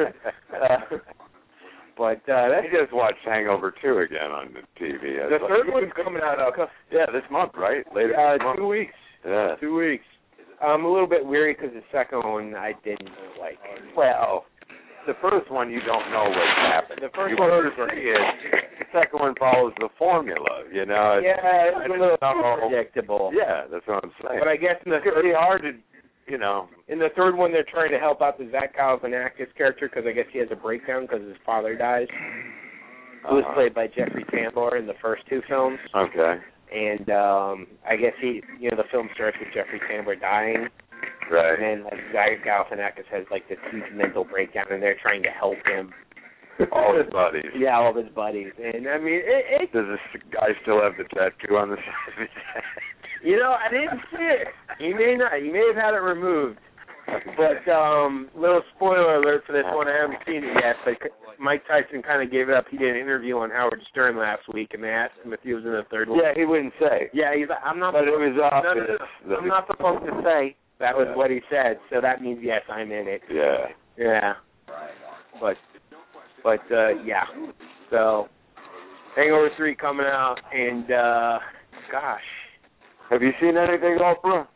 But I just watched Hangover 2 again on the TV. The third one's coming out. This month, right? Later this month. 2 weeks. Yeah. 2 weeks. I'm a little bit weary because the second one I didn't like. Well, the first one you don't know what's happened. The first one was the second one follows the formula, you know. It's a little predictable. Yeah, that's what I'm saying. But I guess in the it's pretty hard to, in the third one they're trying to help out the Zach Galifianakis character because I guess he has a breakdown because his father dies. who was played by Jeffrey Tambor in the first two films. Okay. And I guess the film starts with Jeffrey Tambor dying. Right. And then like Zach Galifianakis has like this huge mental breakdown, and they're trying to help him. All his buddies. Yeah, all his buddies. And I mean, does this guy still have the tattoo on the side of his head? I didn't see it. He may not. He may have had it removed. But little spoiler alert for this one. I haven't seen it yet, but Mike Tyson kind of gave it up. He did an interview on Howard Stern last week, and they asked him if he was in the third one. Yeah, he wouldn't say. Yeah, he's like, I'm not. But it was obvious. I'm not supposed to say. That was what he said. So that means yes, I'm in it. Yeah. Yeah. But yeah. So Hangover 3 coming out, and gosh. Have you seen anything, Oprah?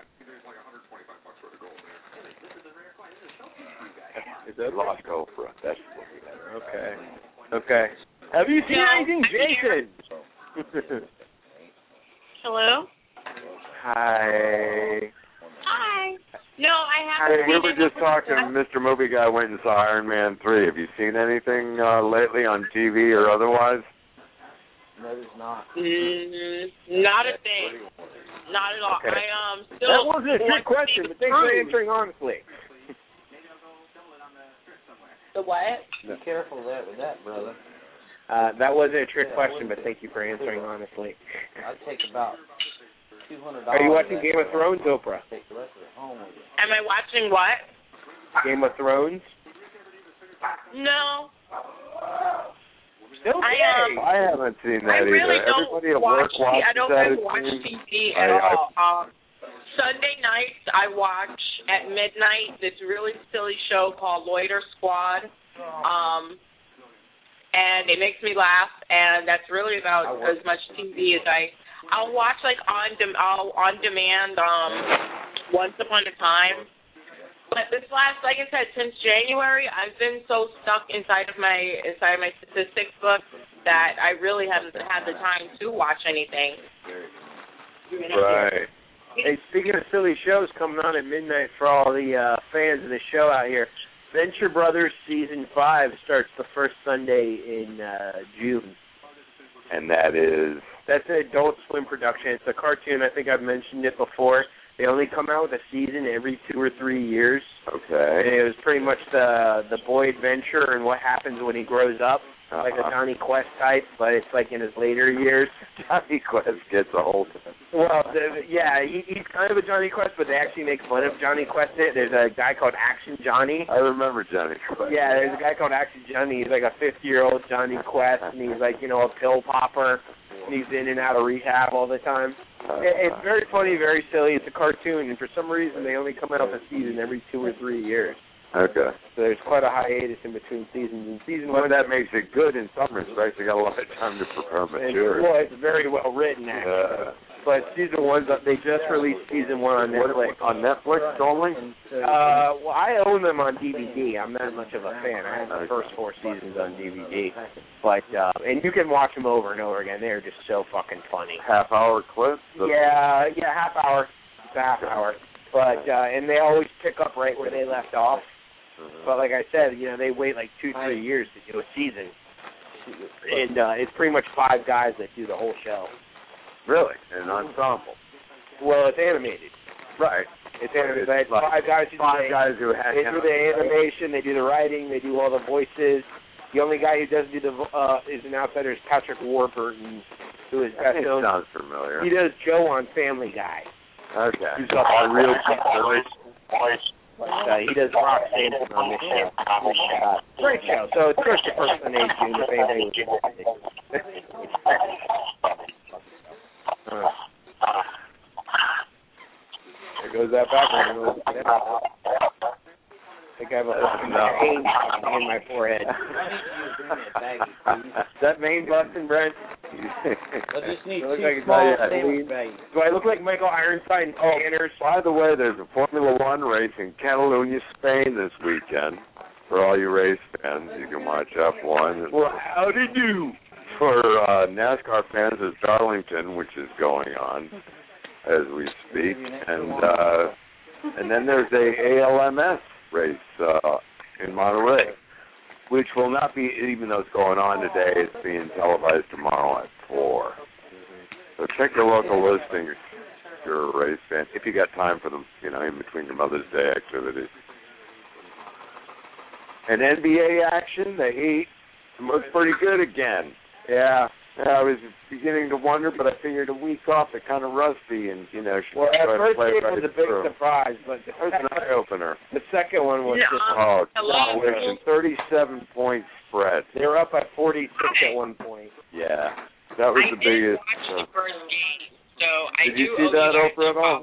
Is that Lost Oprah? That's what we had. Okay. Have you seen anything, Jason? Hello? Hi. Hi. No, I haven't. Hey, we were just talking. Mr. Movie Guy went and saw Iron Man 3. Have you seen anything lately on TV or otherwise? No, there's not. Not a thing. Not at all. Okay. I still. That wasn't a trick question, but thanks for answering honestly. The what? Be careful with that, brother. That wasn't a trick question, but thank you for answering honestly. I'd take about $200. Are you watching Game of Thrones, Oprah? Take the rest of it home with you. Am I watching what? Game of Thrones? No. Okay. I haven't seen that I really either. don't Everybody at work watches I don't that. watch TV at all. Sunday nights I watch at midnight this really silly show called Loiter Squad. And it makes me laugh, and that's really about as much TV as I'll watch like on demand once upon a time. But this last, like I said, since January, I've been so stuck inside of my statistics book that I really haven't had the time to watch anything. Right. Hey, speaking of silly shows coming on at midnight for all the fans of the show out here, Venture Brothers Season 5 starts the first Sunday in June. And that is? That's an Adult Swim production. It's a cartoon. I think I've mentioned it before. They only come out with a season every 2 or 3 years. Okay. And it was pretty much the boy adventure and what happens when he grows up. Like a Johnny Quest type, but it's like in his later years. Johnny Quest gets a hold of him. Well, he's kind of a Johnny Quest, but they actually make fun of Johnny Quest in it. There's a guy called Action Johnny. I remember Johnny Quest. Yeah, there's a guy called Action Johnny. He's like a 50-year-old Johnny Quest, and he's like, a pill popper. And he's in and out of rehab all the time. It's very funny, very silly. It's a cartoon, and for some reason they only come out with a season every 2 or 3 years. Okay. So there's quite a hiatus in between seasons. And season well, one, that makes it good in some respects. You got a lot of time to prepare material. Well, it's very well written, actually. But season one, they just released season 1 on Netflix. On Netflix only? Well, I own them on DVD. I'm not much of a fan. I have the first 4 seasons on DVD. But and you can watch them over and over again. They're just so fucking funny. Half-hour clips? Yeah, half hour. It's a half hour. But and they always pick up right where they left off. But like I said, they wait like 2-3 years to do a season. And it's pretty much 5 guys that do the whole show. Really? An ensemble? Well, it's animated. Right. It's animated. It's 5 guys who do the animation, they do the writing, they do all the voices. The only guy who doesn't do is an outsider is Patrick Warburton, who is best known. Sounds familiar. He does Joe on Family Guy. Okay. He's got a real deep voice. He does Rock Sanson on this show. Great show. So it's first the first Sunday in June if anybody was interested. There goes that background. I think I have a pain in my forehead. Is that vein busting, Brent? I just need Do I look like Michael Ironsides in Scanners? By the way, there's a Formula One race in Catalunya, Spain this weekend. For all you race fans, you can watch F1. Well, how'd it do? For NASCAR fans, it's Darlington, which is going on as we speak. And then there's a ALMS race in Monterey. which will not be, even though it's going on today, it's being televised tomorrow at 4. So check your local listing if you're a Rays fan, if you got time for them, in between your Mother's Day activities. And NBA action, the Heat looks pretty good again. Yeah, I was beginning to wonder, but I figured a week off, they're kind of rusty, and at first game was a big surprise, but it was an eye opener. The second one was just demolition, 37-point spread. They were up by 46 at one point. Yeah, that was the biggest. I did watch the first game, so I did you see that, Oprah, at all?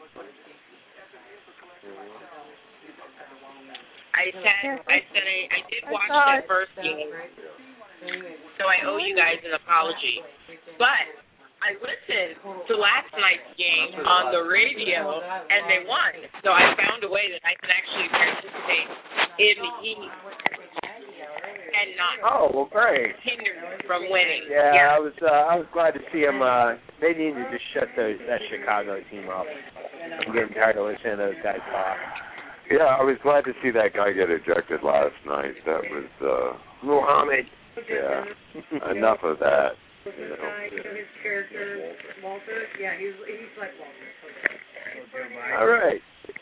I did watch that first game, so I owe you guys an apology. But I listened to last night's game on the radio, and they won. So I found a way that I could actually participate in the Heat and not hinder from winning. Yeah, I was glad to see them. They needed to shut that Chicago team up. I'm getting tired of listening to those guys talk. Yeah, I was glad to see that guy get ejected last night. That was Muhammad. Yeah, enough of that. His character, Walter. Yeah, he's like Walter. All right.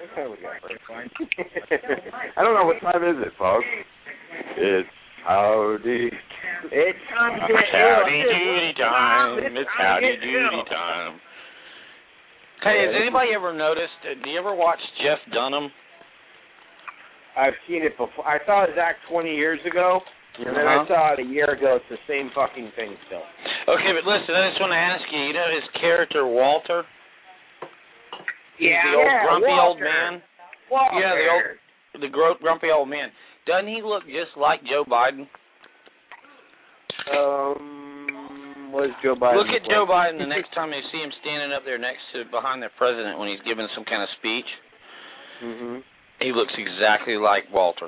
I don't know what time is it, folks. It's howdy. It's howdy doody time. It's howdy doody time. Hey, has anybody ever noticed? Do you ever watch Jeff Dunham? I've seen it before. I saw his act 20 years ago, and then I saw it a year ago. It's the same fucking thing still. Okay, but listen, I just want to ask you, his character, Walter? Yeah. The old grumpy Walter. old man? Walter. Yeah, the grumpy old man. Doesn't he look just like Joe Biden? What is Joe Biden? Look at Joe Biden the next time you see him standing up there behind the president when he's giving some kind of speech. Mm-hmm. He looks exactly like Walter.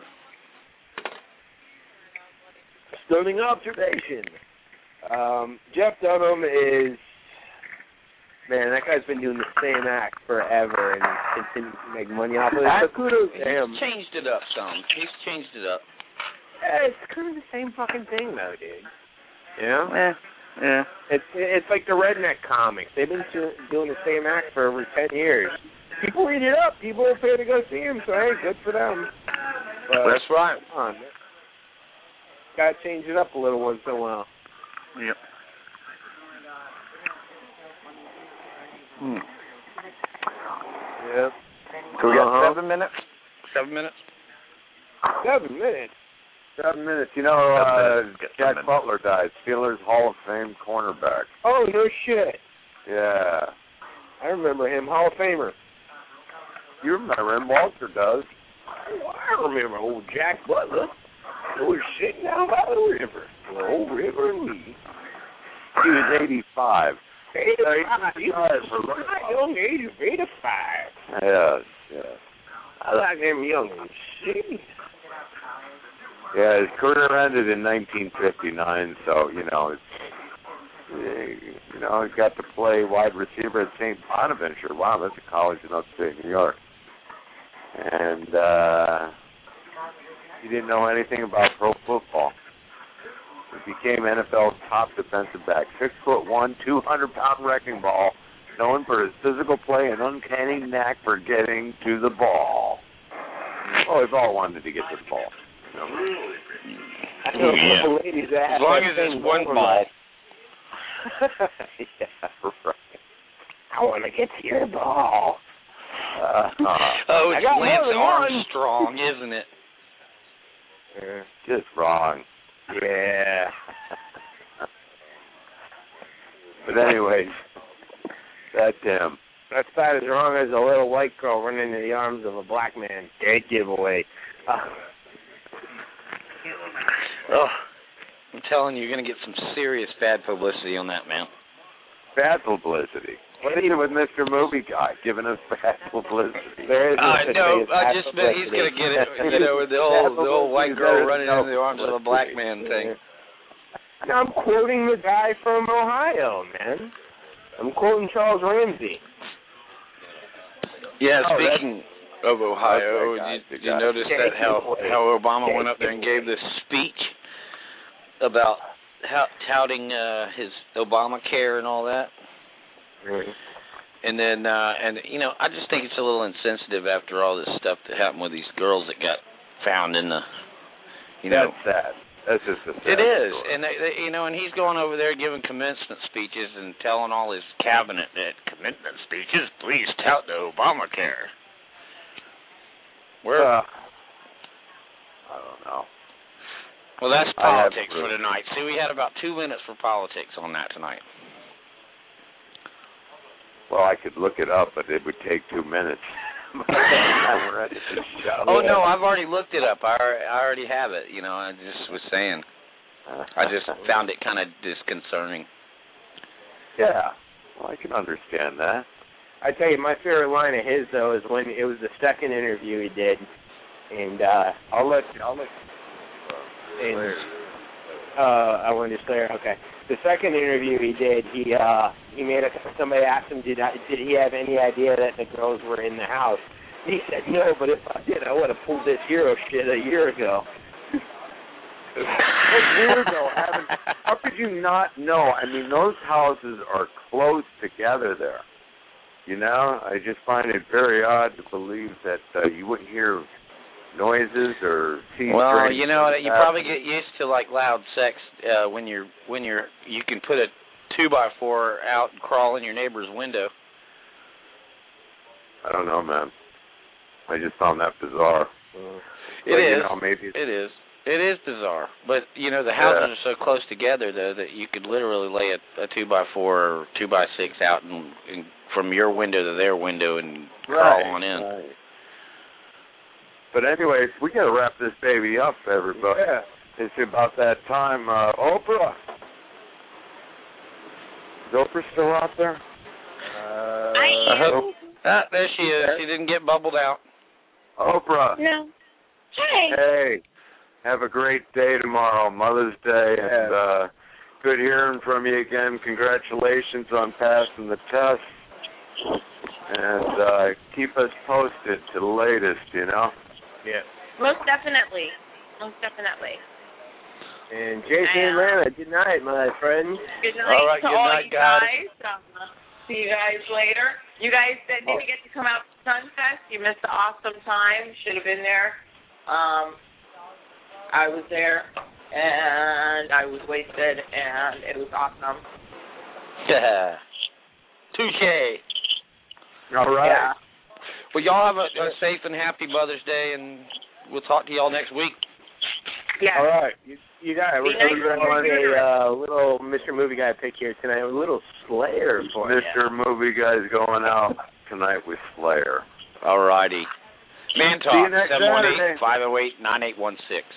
Stunning observation. Jeff Dunham is, man, that guy's been doing the same act forever and continues to make money off of it. So kudos to him. He's changed it up some. He's changed it up. Yeah, it's kind of the same fucking thing, though, dude. Yeah? Yeah. It's like the redneck comics. They've been doing the same act for over 10 years. People eat it up. People are paid to go see him, so hey, good for them. But, that's right. Come on, gotta change it up a little once in a while. Yep. Yep. So we got 7 minutes? 7 minutes? 7 minutes. 7 minutes. Jack Butler died. Steelers Hall of Fame cornerback. Oh, no shit. Yeah. I remember him. Hall of Famer. You remember him. Walter does. Oh, I remember old Jack Butler. He was sitting down by the river. The old River Lee. He was 85. 85. He was a young age of 85. Yes. I like them youngins. See? Yeah, his career ended in 1959, so, he got to play wide receiver at St. Bonaventure. Wow, that's a college in upstate New York. And he didn't know anything about pro football. He became NFL's top defensive back. 6'1", 200-pound wrecking ball, known for his physical play and uncanny knack for getting to the ball. Oh, we've all wanted to get to the ball. I know a couple ladies that have as long as it's one ball. Yeah, right. I want to get to your ball. It's Lance Armstrong, isn't it? Just wrong. Yeah. But anyways, that's him. That's about as wrong as a little white girl running into the arms of a black man. Great giveaway. I'm telling you, you're going to get some serious bad publicity on that, man. Bad publicity? What is it with Mr. Movie Guy giving us bad publicity? I just meant he's going to get it, with the old white girl running into the arms of a black man thing. I'm quoting the guy from Ohio, man. I'm quoting Charles Ramsey. Yeah, of Ohio. Okay, Did you notice that how Obama went up there and gave this speech about touting his Obamacare and all that? Mm-hmm. And then, I just think it's a little insensitive after all this stuff that happened with these girls that got found in the, That's sad. That's just a sad It is, story. and and he's going over there giving commencement speeches and telling all his cabinet that commencement speeches, please tout the Obamacare. I don't know. Well, that's politics for tonight. See, we had about 2 minutes for politics on that tonight. Well, I could look it up, but it would take 2 minutes. We're at the show. Oh, no, I've already looked it up. I already have it. I just was saying. I just found it kind of disconcerting. Yeah, well, I can understand that. I tell you, my favorite line of his though is when it was the second interview he did, and I'll look. I wanted to say, okay. The second interview he did, he made somebody asked him, did he have any idea that the girls were in the house? He said no, but if I did, I would have pulled this hero shit a year ago. It's weird though. How could you not know? I mean, those houses are close together there. I just find it very odd to believe that you wouldn't hear noises or see. Well, you probably get used to like loud sex when you can put a 2x4 out and crawl in your neighbor's window. I don't know, man. I just found that bizarre. It is. Maybe it is. It is bizarre, but the houses are so close together though that you could literally lay a 2x4 or 2x6 out and from your window to their window and crawl on in. Right. But anyways, we got to wrap this baby up, everybody. Yeah. It's about that time. Oprah. Is Oprah still out there? I hope. There she is. She didn't get bubbled out. Oprah. No. Hey. Hey. Have a great day tomorrow, Mother's Day, and good hearing from you again. Congratulations on passing the test. And keep us posted to the latest, Yeah. Most definitely. And Jason and Lana, good night, my friends. Good night all right, to good all night, you guys. See you guys later. You guys that didn't get to come out to Sunfest, you missed an awesome time. Should have been there. I was there, and I was wasted, and it was awesome. Yeah. Touché. All right. Yeah. Well, y'all have a safe and happy Mother's Day, and we'll talk to y'all next week. Yeah. All right. You got it. We're nice going to run a little Mr. Movie Guy pick here tonight. A little Slayer for you. Mr. Movie Guy's going out tonight with Slayer. All righty. Man See you Talk, next 718-508-9816.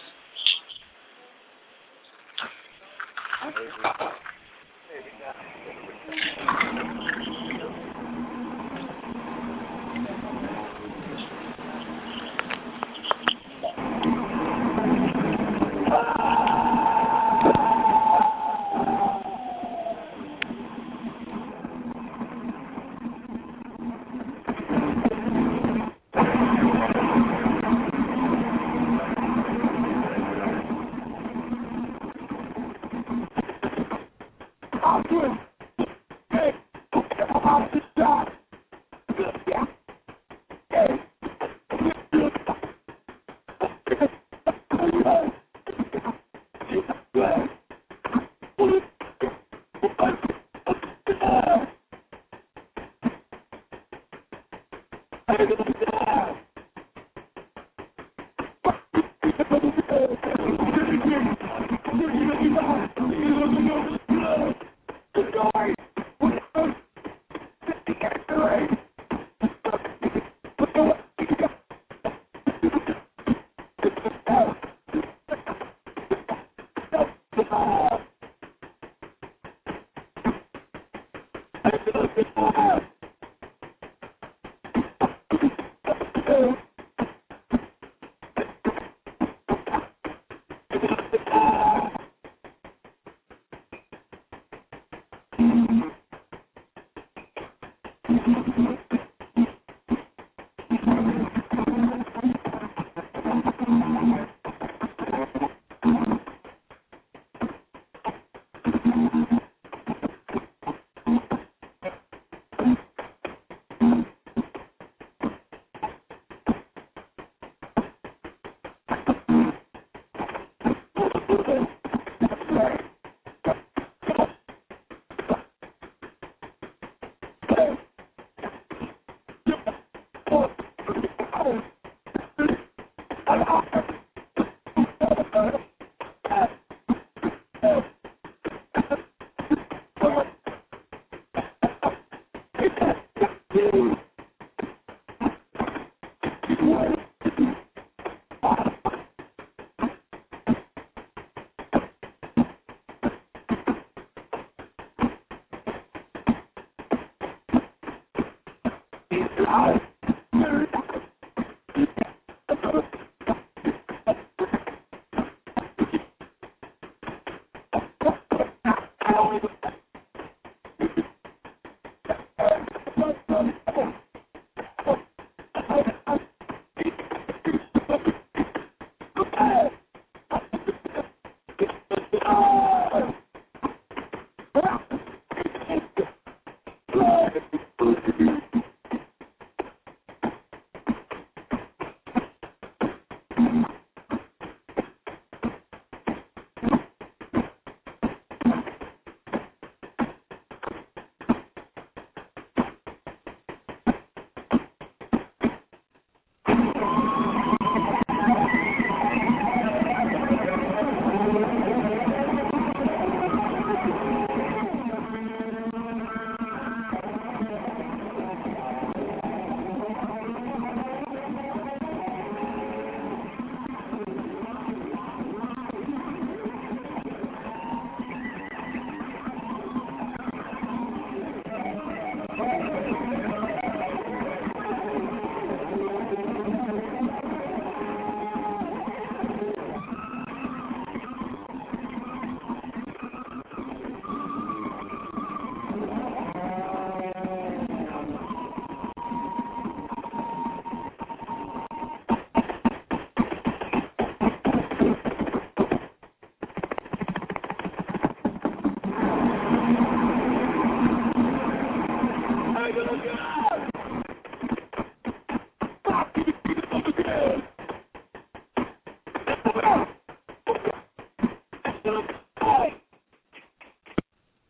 Thank you.